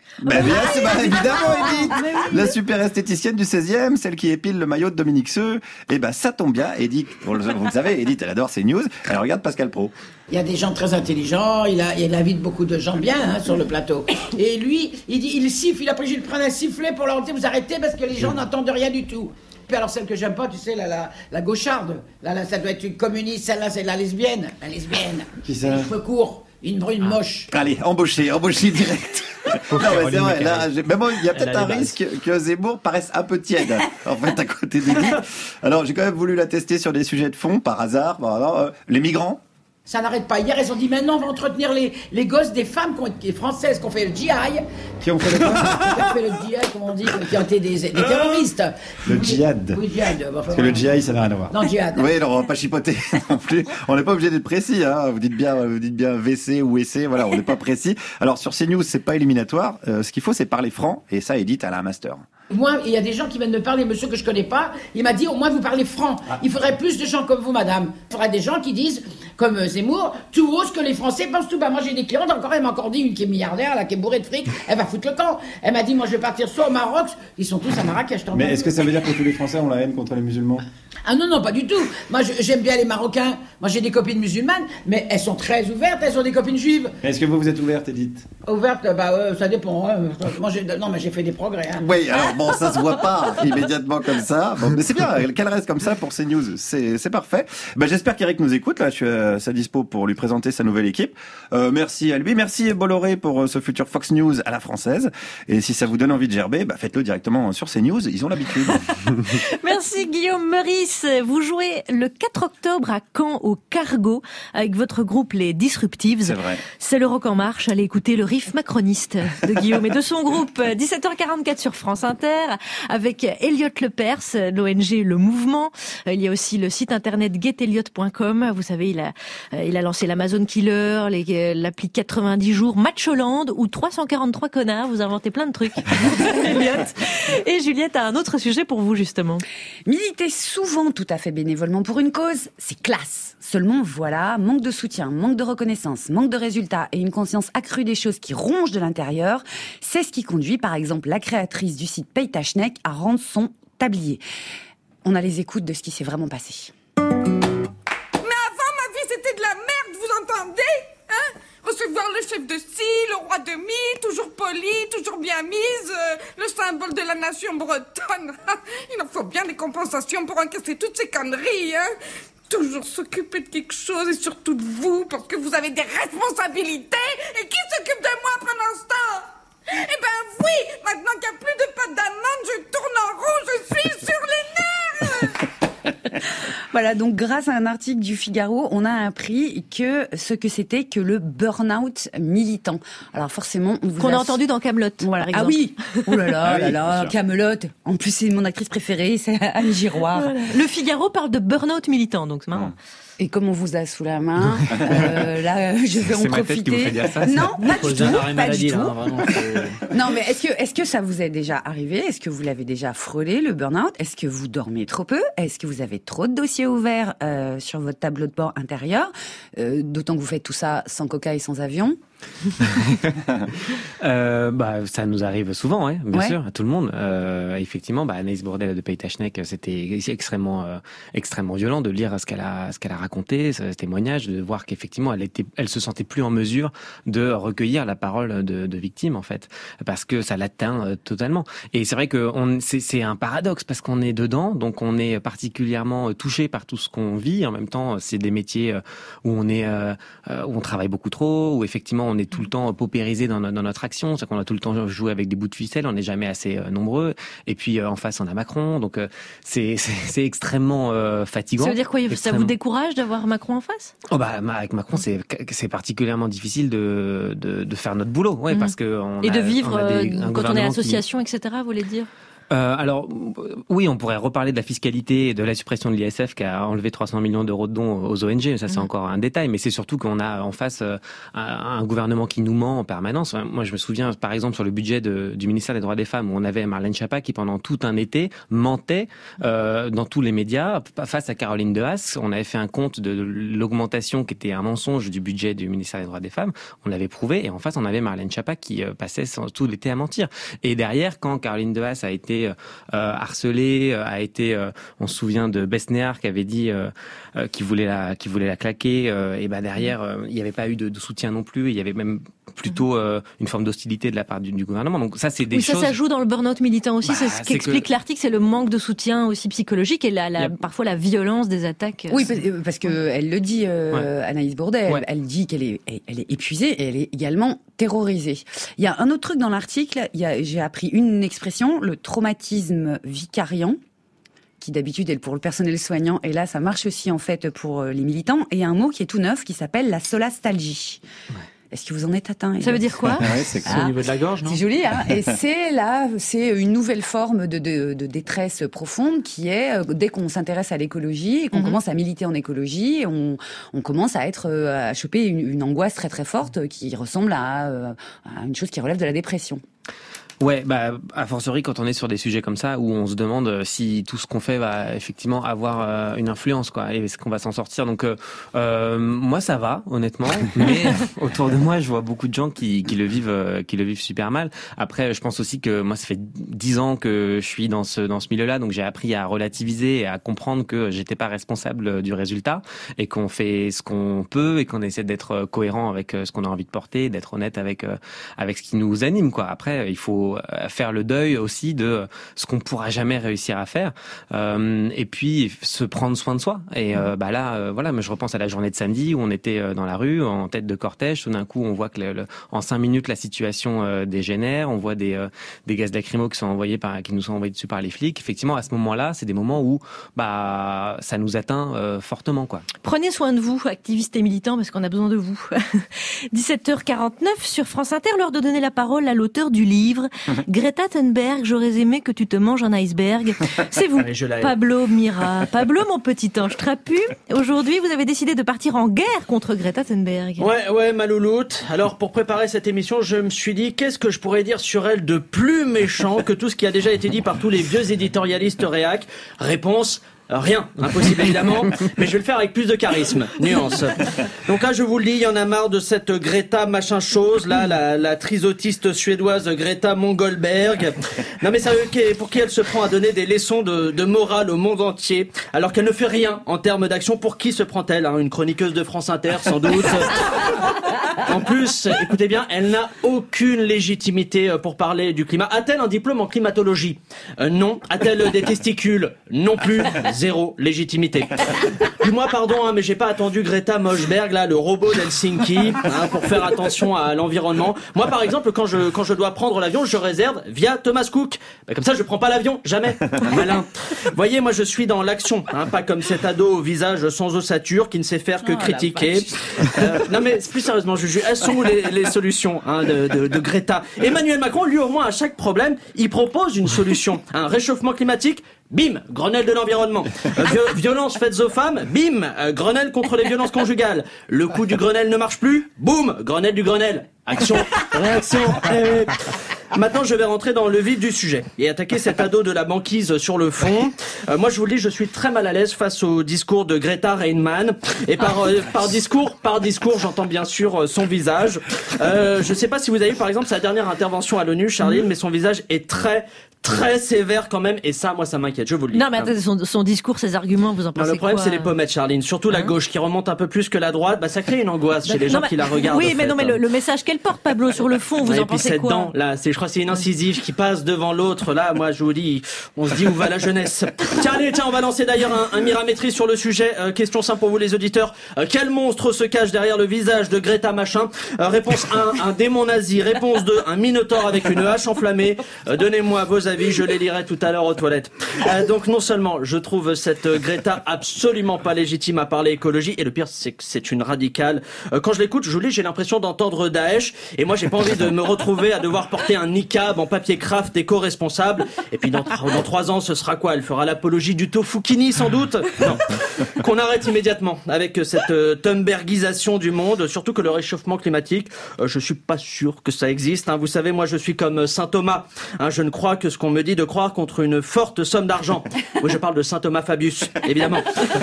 évidemment Edith, la super esthéticienne du 16e, celle qui épile le maillot de Dominique Seux. Et ça tombe bien, Edith. Vous le savez, Edith, elle adore CNews. Elle regarde Pascal Praud. Il y a des gens très intelligents, il invite beaucoup de gens bien sur le plateau. Et lui, il siffle, il a pris Jules prendre un sifflet pour leur dire vous arrêtez parce que les gens n'entendent rien du tout. Puis alors celle que j'aime pas, tu sais, la gaucharde, là, ça doit être une communiste, celle-là c'est la lesbienne. Qui ça ? Les cheveux courts, une brune moche. Allez, embauchez direct. Non, mais c'est vrai, là, il y a peut-être un risque que Zemmour paraisse un peu tiède, en fait, à côté d'Edith. Alors, j'ai quand même voulu la tester sur des sujets de fond, par hasard. Les migrants. Ça n'arrête pas. Hier, elles ont dit maintenant on va entretenir les gosses des femmes françaises qui ont fait le GI. Qui ont fait le quoi? Qui ont fait le GI, comme on dit, qui ont été des terroristes. Le djihad. Oui, djihad. Parce que le GI, ça n'a rien à voir. Non, djihad. Oui, alors on va pas chipoter non plus. On n'est pas obligé d'être précis, hein. Vous dites bien WC ou WC, voilà, on n'est pas précis. Alors sur CNews, c'est pas éliminatoire. Ce qu'il faut, c'est parler franc. Et ça, Edith, elle a un master. Moi, il y a des gens qui viennent me parler, monsieur que je connais pas, il m'a dit au moins vous parlez franc. Il faudrait plus de gens comme vous, madame. Il faudrait des gens qui disent, comme Zemmour, tout haut ce que les Français pensent tout bas. Moi j'ai des clientes, elle m'a encore dit, une qui est milliardaire, là, qui est bourrée de fric, elle va foutre le camp. Elle m'a dit, moi je vais partir soit au Maroc, ils sont tous à Marrakech. Mais est-ce que ça veut dire que tous les Français ont la haine contre les musulmans? Ah non, pas du tout. Moi j'aime bien les Marocains. Moi j'ai des copines musulmanes, mais elles sont très ouvertes, elles ont des copines juives. Mais est-ce que vous êtes ouverte, Edith? Ouverte, ça dépend. Hein. Moi, non, mais j'ai fait des progrès. Hein. Oui, alors bon, ça se voit pas immédiatement comme ça. Bon, mais c'est bien, qu'elle reste comme ça pour CNews. C'est parfait. J'espère qu'Eric nous écoute. Là, je suis à sa dispo pour lui présenter sa nouvelle équipe. Merci à lui. Merci Bolloré pour ce futur Fox News à la française. Et si ça vous donne envie de gerber, faites-le directement sur CNews. Ils ont l'habitude. Merci Guillaume Meurice. Vous jouez le 4 octobre à Caen au Cargo avec votre groupe Les Disruptives. C'est vrai. C'est le Rock en Marche. Allez écouter le riff macroniste de Guillaume et de son groupe. 17h44 sur France Inter avec Elliot Lepers, l'ONG Le Mouvement. Il y a aussi le site internet getelliot.com. Vous savez, il a lancé l'Amazon Killer, l'appli 90 jours, Match Hollande ou 343 connards. Vous inventez plein de trucs. Elliot. Et Juliette a un autre sujet pour vous, justement. Militer souvent tout à fait bénévolement pour une cause, c'est classe. Seulement, voilà, manque de soutien, manque de reconnaissance, manque de résultats et une conscience accrue des choses qui rongent de l'intérieur, c'est ce qui conduit, par exemple, la créatrice du site Paye ta Schneck à rendre son tablier. On a les écoutes de ce qui s'est vraiment passé. Mais avant, ma vie, c'était de la merde, vous entendez? Hein? Recevoir le chef de scie, le roi de mi, toujours poli, toujours bien mise, le symbole de la nation bretonne. Il en faut bien des compensations pour encaisser toutes ces conneries, hein? Toujours s'occuper de quelque chose et surtout de vous, parce que vous avez des responsabilités. Et qui s'occupe de moi pendant ce temps? Eh ben oui, maintenant qu'il n'y a plus de pâte d'amande, je tourne en rond, je suis sur les nerfs. Voilà, donc grâce à un article du Figaro, on a appris ce que c'était que le burn-out militant. Alors forcément, qu'on a entendu dans Kaamelott. Voilà. Ah oui. Oh là là, Kaamelott. En plus, c'est mon actrice préférée, c'est Anne Giroir. Voilà. Le Figaro parle de burn-out militant, donc c'est marrant. Et comme on vous a sous la main, là, je vais en profiter. Non, pas du tout, pas du tout. Non, mais est-ce que ça vous est déjà arrivé? Est-ce que vous l'avez déjà frôlé, le burn-out? Est-ce que vous dormez trop peu? Est-ce que vous avez trop de dossiers ouverts sur votre tableau de bord intérieur? D'autant que vous faites tout ça sans coca et sans avion. Ça nous arrive souvent, bien sûr, à tout le monde. Effectivement, Anaïs Bourdelle de Paye ta Schneck, c'était extrêmement violent de lire ce qu'elle a raconté, ce témoignage, de voir qu'effectivement elle se sentait plus en mesure de recueillir la parole de victimes en fait, parce que ça l'atteint totalement. Et c'est vrai que c'est un paradoxe parce qu'on est dedans, donc on est particulièrement touché par tout ce qu'on vit. En même temps, c'est des métiers où on travaille beaucoup trop, où effectivement on est tout le temps paupérisé dans notre action, c'est qu'on a tout le temps joué avec des bouts de ficelle, on n'est jamais assez nombreux. Et puis en face on a Macron, donc c'est extrêmement fatigant. Ça veut dire quoi? Ça vous décourage d'avoir Macron en face? Avec Macron c'est particulièrement difficile de faire notre boulot, parce que et de vivre quand on est association, etc. Vous voulez dire? Alors, oui, on pourrait reparler de la fiscalité et de la suppression de l'ISF qui a enlevé 300 millions d'euros de dons aux ONG. Ça, c'est encore un détail, mais c'est surtout qu'on a en face un gouvernement qui nous ment en permanence. Moi, je me souviens, par exemple, sur le budget du ministère des Droits des Femmes, où on avait Marlène Schiappa qui, pendant tout un été, mentait dans tous les médias face à Caroline Dehaas. On avait fait un compte de l'augmentation qui était un mensonge du budget du ministère des Droits des Femmes. On l'avait prouvé, et en face, on avait Marlène Schiappa qui passait tout l'été à mentir. Et derrière, quand Caroline Dehaas a été harcelé, on se souvient de Besnéard qui avait dit qu'il voulait la claquer, et derrière il n'y avait pas eu de soutien non plus, il y avait même plutôt une forme d'hostilité de la part du gouvernement. Donc ça, c'est des choses. Ça joue dans le burn-out militant aussi. C'est ce qu'explique l'article, c'est le manque de soutien aussi psychologique et parfois la violence des attaques. Oui, parce que elle le dit, Anaïs Bourdelle, elle dit qu'elle est épuisée et elle est également terrorisée. Il y a un autre truc dans l'article. J'ai appris une expression, le traumatisme vicariant, qui d'habitude est pour le personnel soignant, et là ça marche aussi en fait pour les militants. Et il y a un mot qui est tout neuf qui s'appelle la solastalgie. Ouais. Est-ce que vous en êtes atteint? Ça veut dire quoi? C'est au niveau de la gorge, non? C'est joli, hein. Et c'est une nouvelle forme de détresse profonde qui est, dès qu'on s'intéresse à l'écologie et qu'on commence à militer en écologie, on commence à choper une angoisse très très forte qui ressemble à une chose qui relève de la dépression. Ouais, a fortiori quand on est sur des sujets comme ça où on se demande si tout ce qu'on fait va effectivement avoir une influence, quoi, et est-ce qu'on va s'en sortir. Donc moi ça va, honnêtement, mais autour de moi je vois beaucoup de gens qui le vivent super mal. Après je pense aussi que moi ça fait 10 ans que je suis dans ce milieu-là, donc j'ai appris à relativiser et à comprendre que j'étais pas responsable du résultat et qu'on fait ce qu'on peut et qu'on essaie d'être cohérent avec ce qu'on a envie de porter, d'être honnête avec ce qui nous anime, quoi. Après il faut faire le deuil aussi de ce qu'on pourra jamais réussir à faire, et puis se prendre soin de soi. Et voilà, mais je repense à la journée de samedi où on était dans la rue en tête de cortège. Tout d'un coup, on voit que en 5 minutes la situation dégénère. On voit des gaz lacrymaux qui nous sont envoyés dessus par les flics. Effectivement, à ce moment-là, c'est des moments où ça nous atteint fortement, quoi. Prenez soin de vous, activistes et militants, parce qu'on a besoin de vous. 17h49 sur France Inter, l'heure de donner la parole à l'auteur du livre Greta Thunberg, j'aurais aimé que tu te manges un iceberg. C'est vous, Pablo Mira. Pablo, mon petit ange trapu. Aujourd'hui, vous avez décidé de partir en guerre contre Greta Thunberg. Ouais, ma louloute. Alors, pour préparer cette émission, je me suis dit, qu'est-ce que je pourrais dire sur elle de plus méchant que tout ce qui a déjà été dit par tous les vieux éditorialistes réac? Réponse: rien, impossible évidemment, mais je vais le faire avec plus de charisme, nuance. Donc là, je vous le dis, il y en a marre de cette Greta machin chose, là, la trisotiste suédoise Greta Mongolberg. Non mais sérieux, pour qui elle se prend à donner des leçons de morale au monde entier, alors qu'elle ne fait rien en termes d'action? Pour qui se prend-elle, hein? Une chroniqueuse de France Inter, sans doute. En plus, écoutez bien, elle n'a aucune légitimité pour parler du climat. A-t-elle un diplôme en climatologie? Non. A-t-elle des testicules? Non plus. Zéro légitimité. Puis moi, pardon, mais j'ai pas attendu Greta Moschberg, là, le robot d'Helsinki, pour faire attention à l'environnement. Moi, par exemple, quand je dois prendre l'avion, je réserve via Thomas Cook. Comme ça, je prends pas l'avion, jamais. Malin. Voyez, moi, je suis dans l'action, pas comme cet ado au visage sans ossature qui ne sait faire que critiquer. Non, mais plus sérieusement, Juju, elles sont où les solutions de Greta? Emmanuel Macron, lui, au moins, à chaque problème, il propose une solution. Un réchauffement climatique. Bim, Grenelle de l'environnement. Violences faites aux femmes, bim, Grenelle contre les violences conjugales. Le coup du Grenelle ne marche plus, boum, Grenelle du Grenelle. Action, réaction. Maintenant, je vais rentrer dans le vif du sujet et attaquer cet ado de la banquise sur le fond. Moi, je vous le dis, je suis très mal à l'aise face au discours de Greta Reinmann. Et par discours, j'entends bien sûr son visage. Je sais pas si vous avez vu, par exemple, sa dernière intervention à l'ONU, Charline, mais son visage est très sévère quand même, et ça, moi, ça m'inquiète, je vous le dis. Non, mais attendez, son discours, ses arguments, vous en pensez quoi? Le problème, c'est les pommettes, Charline. Surtout la gauche qui remonte un peu plus que la droite, ça crée une angoisse chez les gens qui la regardent. Oui, mais le message qu'elle porte, Pablo, sur le fond, vous en pensez quoi? Et puis cette dent, là, je crois que c'est une incisive qui passe devant l'autre, là, moi, je vous dis, on se dit où va la jeunesse. Tiens, on va lancer d'ailleurs un miramétrie sur le sujet. Question simple pour vous, les auditeurs. Quel monstre se cache derrière le visage de Greta machin? Réponse 1, un démon nazi. Réponse 2, un minotaure avec une hache enflammée. Donnez-moi vos avis, je les lirai tout à l'heure aux toilettes. Donc non seulement je trouve cette Greta absolument pas légitime à parler écologie, et le pire c'est que c'est une radicale. Quand je l'écoute, je vous dis, j'ai l'impression d'entendre Daesh, et moi j'ai pas envie de me retrouver à devoir porter un niqab en papier craft éco-responsable. Et puis dans 3 ans, ce sera quoi? Elle fera l'apologie du tofukini sans doute? Non. Qu'on arrête immédiatement avec cette Thunbergisation du monde, surtout que le réchauffement climatique, je suis pas sûr que ça existe. Vous savez, moi je suis comme saint Thomas. Je ne crois que ce qu'on me dit de croire contre une forte somme d'argent. Oui, je parle de saint Thomas Fabius, évidemment.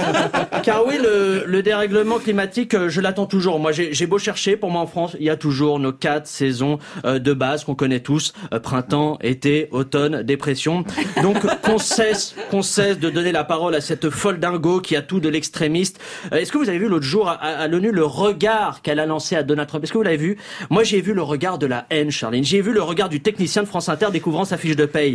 Car oui, le dérèglement climatique, je l'attends toujours. Moi, j'ai beau chercher, pour moi en France, il y a toujours nos 4 saisons de base qu'on connaît tous. Printemps, été, automne, dépression. Donc, qu'on cesse de donner la parole à cette folle dingo qui a tout de l'extrémiste. Est-ce que vous avez vu l'autre jour à l'ONU le regard qu'elle a lancé à Donald Trump? Est-ce que vous l'avez vu? Moi, j'ai vu le regard de la haine, Charline. J'ai vu le regard du technicien de France Inter découvrant sa fiche de paye.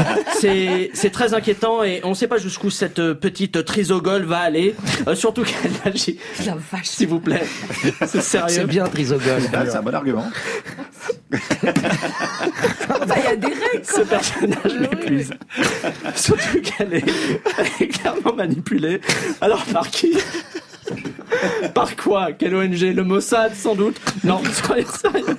C'est très inquiétant et on ne sait pas jusqu'où cette petite trisogole va aller. Surtout qu'elle agit. La vache. S'il vous plaît. C'est sérieux. C'est bien trisogole. C'est un bon argument. Il y a des règles. Ce personnage. m'épuise. Surtout qu'elle est clairement manipulée. Alors par qui? Par quoi? Quelle ONG? Le Mossad, sans doute? Non, soyez sérieux.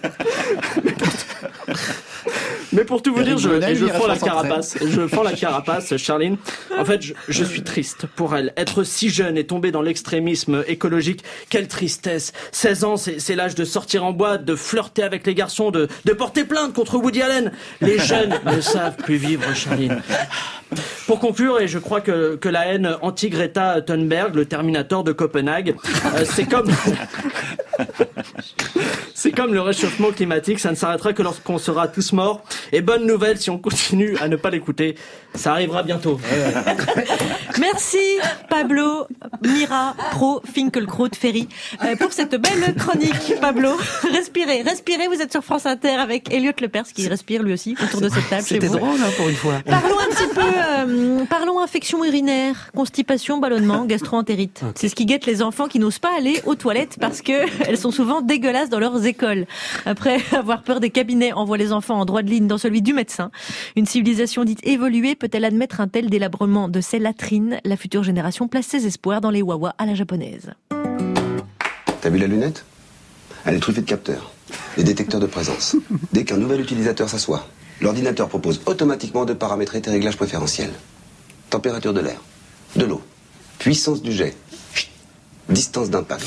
Mais pour tout vous dire, je fends la carapace. Je fends la carapace, Charline. En fait, je suis triste pour elle. Être si jeune et tomber dans l'extrémisme écologique, quelle tristesse. 16 ans, c'est l'âge de sortir en boîte, de flirter avec les garçons, de porter plainte contre Woody Allen. Les jeunes ne savent plus vivre, Charline. Pour conclure, et je crois que la haine anti-Greta Thunberg, le Terminator de Copenhague, c'est comme le réchauffement climatique, ça ne s'arrêtera que lorsqu'on sera tous morts. Et bonne nouvelle, si on continue à ne pas l'écouter, ça arrivera bientôt. Merci Pablo Mira Pro Finkelkraut Ferry pour cette belle chronique. Pablo, respirez, vous êtes sur France Inter avec Elliot Lepers qui respire lui aussi autour de cette table. C'était drôle pour une fois. Parlons un petit peu, parlons infection urinaire, constipation, ballonnement, gastro-entérite. Okay. C'est ce qui guette les enfants qui n'osent pas aller aux toilettes parce que elles sont souvent dégueulasses dans leurs écoles. Après avoir peur des cabinets, envoie les enfants en droit de ligne dans celui du médecin. Une civilisation dite évoluée peut-elle admettre un tel délabrement de ses latrines? La future génération place ses espoirs dans les wawa à la japonaise. T'as vu la lunette? Elle est truffée de capteurs, des détecteurs de présence. Dès qu'un nouvel utilisateur s'assoit, l'ordinateur propose automatiquement de paramétrer tes réglages préférentiels. Température de l'air, de l'eau, puissance du jet, distance d'impact.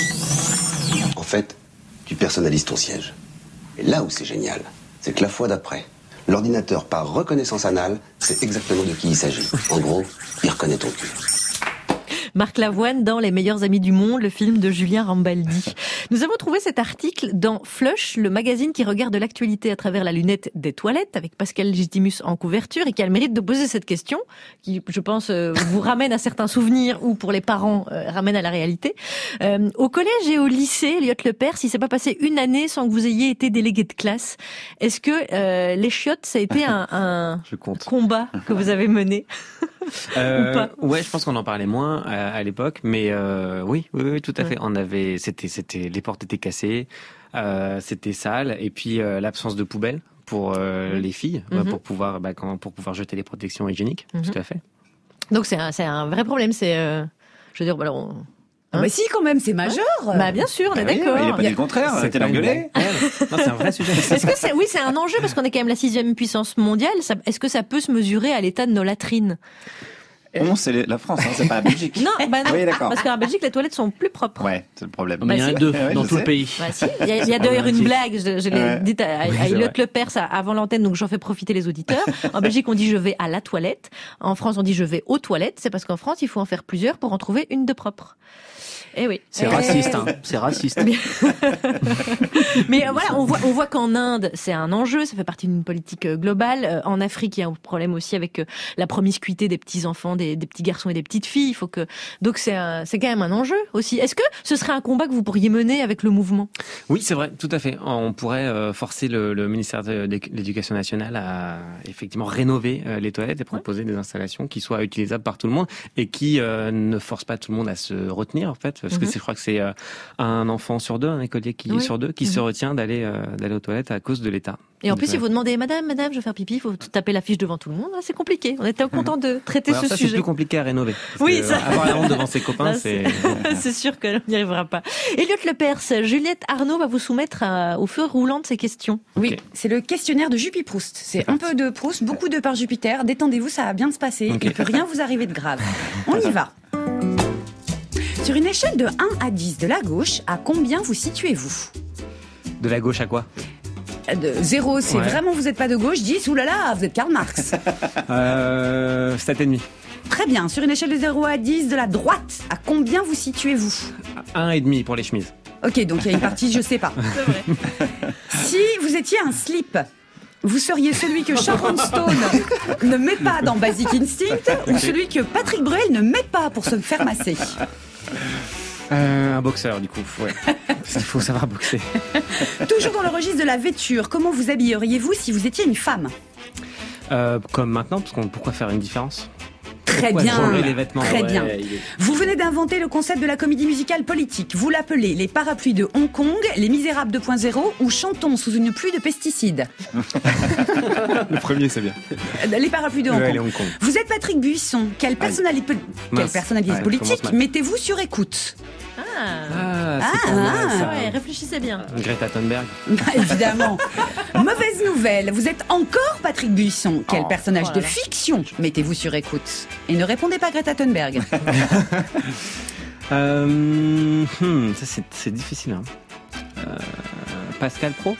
En fait, tu personnalises ton siège. Et là où c'est génial, c'est que la fois d'après, l'ordinateur, par reconnaissance anale, sait exactement de qui il s'agit. En gros, il reconnaît ton cul. Marc Lavoine dans Les meilleurs amis du monde, le film de Julien Rambaldi. Nous avons trouvé cet article dans Flush, le magazine qui regarde l'actualité à travers la lunette des toilettes, avec Pascal Légitimus en couverture, et qui a le mérite de poser cette question, qui, je pense, vous ramène à certains souvenirs, ou pour les parents, ramène à la réalité. Au collège et au lycée, Elliot Lepers, il s'est pas passé une année sans que vous ayez été délégué de classe. Est-ce que les chiottes, ça a été un combat que vous avez mené? Ouais, je pense qu'on en parlait moins à l'époque, mais oui, tout à fait. On avait, c'était, les portes étaient cassées, c'était sale, et puis l'absence de poubelle pour les filles, pour pouvoir jeter les protections hygiéniques, tout à fait. Donc c'est un vrai problème. C'est, je veux dire, alors. Mais si, quand même, c'est majeur. Bah bien sûr, on est d'accord. Il n'a pas dit le contraire. C'était l'engueulé. Non, c'est un vrai sujet. Est-ce que c'est un enjeu parce qu'on est quand même la 6e puissance mondiale. Est-ce que ça peut se mesurer à l'état de nos latrines? C'est la France, c'est pas la Belgique. Non, non, oui, d'accord. parce qu'en Belgique, les toilettes sont plus propres. Ouais, c'est le problème. Il y en a deux dans tout le pays. Bah, si. Il y a d'ailleurs une blague, je l'ai dite à Elliot Lepers avant l'antenne, donc j'en fais profiter les auditeurs. En Belgique, on dit je vais à la toilette. En France, on dit je vais aux toilettes. C'est parce qu'en France, il faut en faire plusieurs pour en trouver une de propre. Eh oui. C'est raciste, hein. C'est raciste. Mais voilà, on voit qu'en Inde, c'est un enjeu, ça fait partie d'une politique globale. En Afrique, il y a un problème aussi avec la promiscuité des petits enfants, des petits garçons et des petites filles. Donc c'est quand même un enjeu aussi. Est-ce que ce serait un combat que vous pourriez mener avec le mouvement? Oui, c'est vrai, tout à fait. On pourrait forcer le ministère de l'Éducation nationale à effectivement rénover les toilettes et proposer des installations qui soient utilisables par tout le monde et qui ne forcent pas tout le monde à se retenir, en fait. Parce que je crois que c'est un enfant sur deux, un écolier sur deux, qui se retient d'aller aux toilettes à cause de l'État. Et en plus, il faut demander, madame, je veux faire pipi, il faut taper l'affiche devant tout le monde. C'est compliqué. On était content de traiter ce sujet. C'est plus compliqué à rénover. Oui, ça. Avoir la honte devant ses copains, c'est sûr qu'on n'y arrivera pas. Elliot Lepers, Juliette Arnaud va vous soumettre au feu roulant de ces questions. Oui, okay. C'est le questionnaire de Jupi-Proust. C'est un peu de Proust, beaucoup de par Jupiter. Détendez-vous, ça va bien se passer. Okay. Il ne peut rien vous arriver de grave. On y va. Sur une échelle de 1 à 10 de la gauche, à combien vous situez-vous? De la gauche à quoi? De 0, c'est vraiment vous n'êtes pas de gauche. 10, oulala, vous êtes Karl Marx. 7,5. Très bien. Sur une échelle de 0 à 10 de la droite, à combien vous situez-vous? 1,5 pour les chemises. Ok, donc il y a une partie, je sais pas. C'est vrai. Si vous étiez un slip, vous seriez celui que Sharon Stone ne met pas dans Basic Instinct ou celui que Patrick Bruel ne met pas pour se faire masser? Un boxeur, du coup, ouais. Parce qu'il faut savoir boxer. Toujours dans le registre de la vêture, comment vous habilleriez-vous si vous étiez une femme? Comme maintenant, parce pourquoi faire une différence? Très Pourquoi bien, changer les vêtements? très Ouais, bien. Vous venez d'inventer le concept de la comédie musicale politique. Vous l'appelez Les Parapluies de Hong Kong, Les Misérables 2.0 ou Chantons sous une pluie de pesticides. Le premier, c'est bien. Les Parapluies de Hong Ouais, Kong. les Hong Kong. Vous êtes Patrick Buisson. Quelle personnalité Mince. Ouais, politique commence mal. mettez-vous sur écoute? C'est pas mal, ça. Ouais, réfléchissez bien. Greta Thunberg. Évidemment. Mauvaise nouvelle, vous êtes encore Patrick Buisson. Quel personnage oh là de là. fiction mettez-vous sur écoute? Et ne répondez pas Greta Thunberg. Ça, c'est difficile. Hein. Pascal Pro.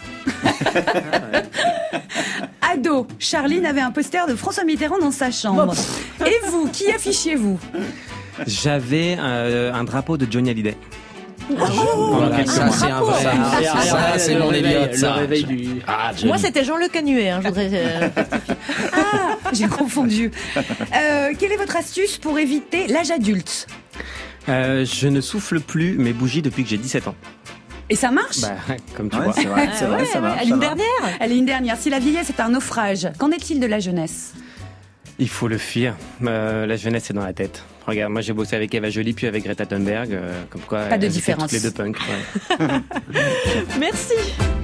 Ado, Charline avait un poster de François Mitterrand dans sa chambre. Et vous, qui affichiez-vous? J'avais un drapeau de Johnny Hallyday. Voilà, ça c'est un vrai. Ça c'est mon Elliott. Le ça. réveil du. Ah, Johnny. Moi, c'était Jean-Luc Canuet. Je voudrais. Ah, j'ai confondu. Quelle est votre astuce pour éviter l'âge adulte? Je ne souffle plus mes bougies depuis que j'ai 17 ans. Et ça marche? Bah, comme tu Ouais, vois. c'est vrai, c'est vrai, ça marche. Elle est une dernière. Elle est une dernière. Si la vieillesse est un naufrage, qu'en est-il de la jeunesse? Il faut le fuir. La jeunesse, c'est dans la tête. Regarde, moi j'ai bossé avec Eva Joly puis avec Greta Thunberg. Comme quoi, Pas de elles étaient différence. toutes les deux punk. Ouais. Merci.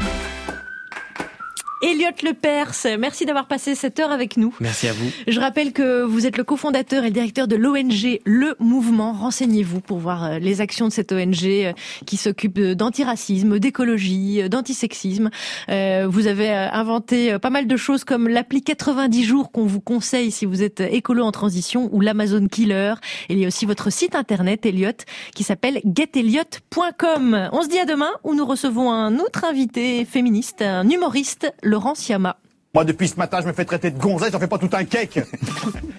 Elliott Lepers, merci d'avoir passé cette heure avec nous. Merci à vous. Je rappelle que vous êtes le cofondateur et le directeur de l'ONG Le Mouvement. Renseignez-vous pour voir les actions de cette ONG qui s'occupe d'antiracisme, d'écologie, d'antisexisme. Vous avez inventé pas mal de choses comme l'appli 90 jours qu'on vous conseille si vous êtes écolo en transition ou l'Amazon Killer. Et il y a aussi votre site internet, Elliott, qui s'appelle getelliott.com. On se dit à demain où nous recevons un autre invité féministe, un humoriste, Laurent Siama. Moi, depuis ce matin, je me fais traiter de gonzesse, j'en fais pas tout un cake.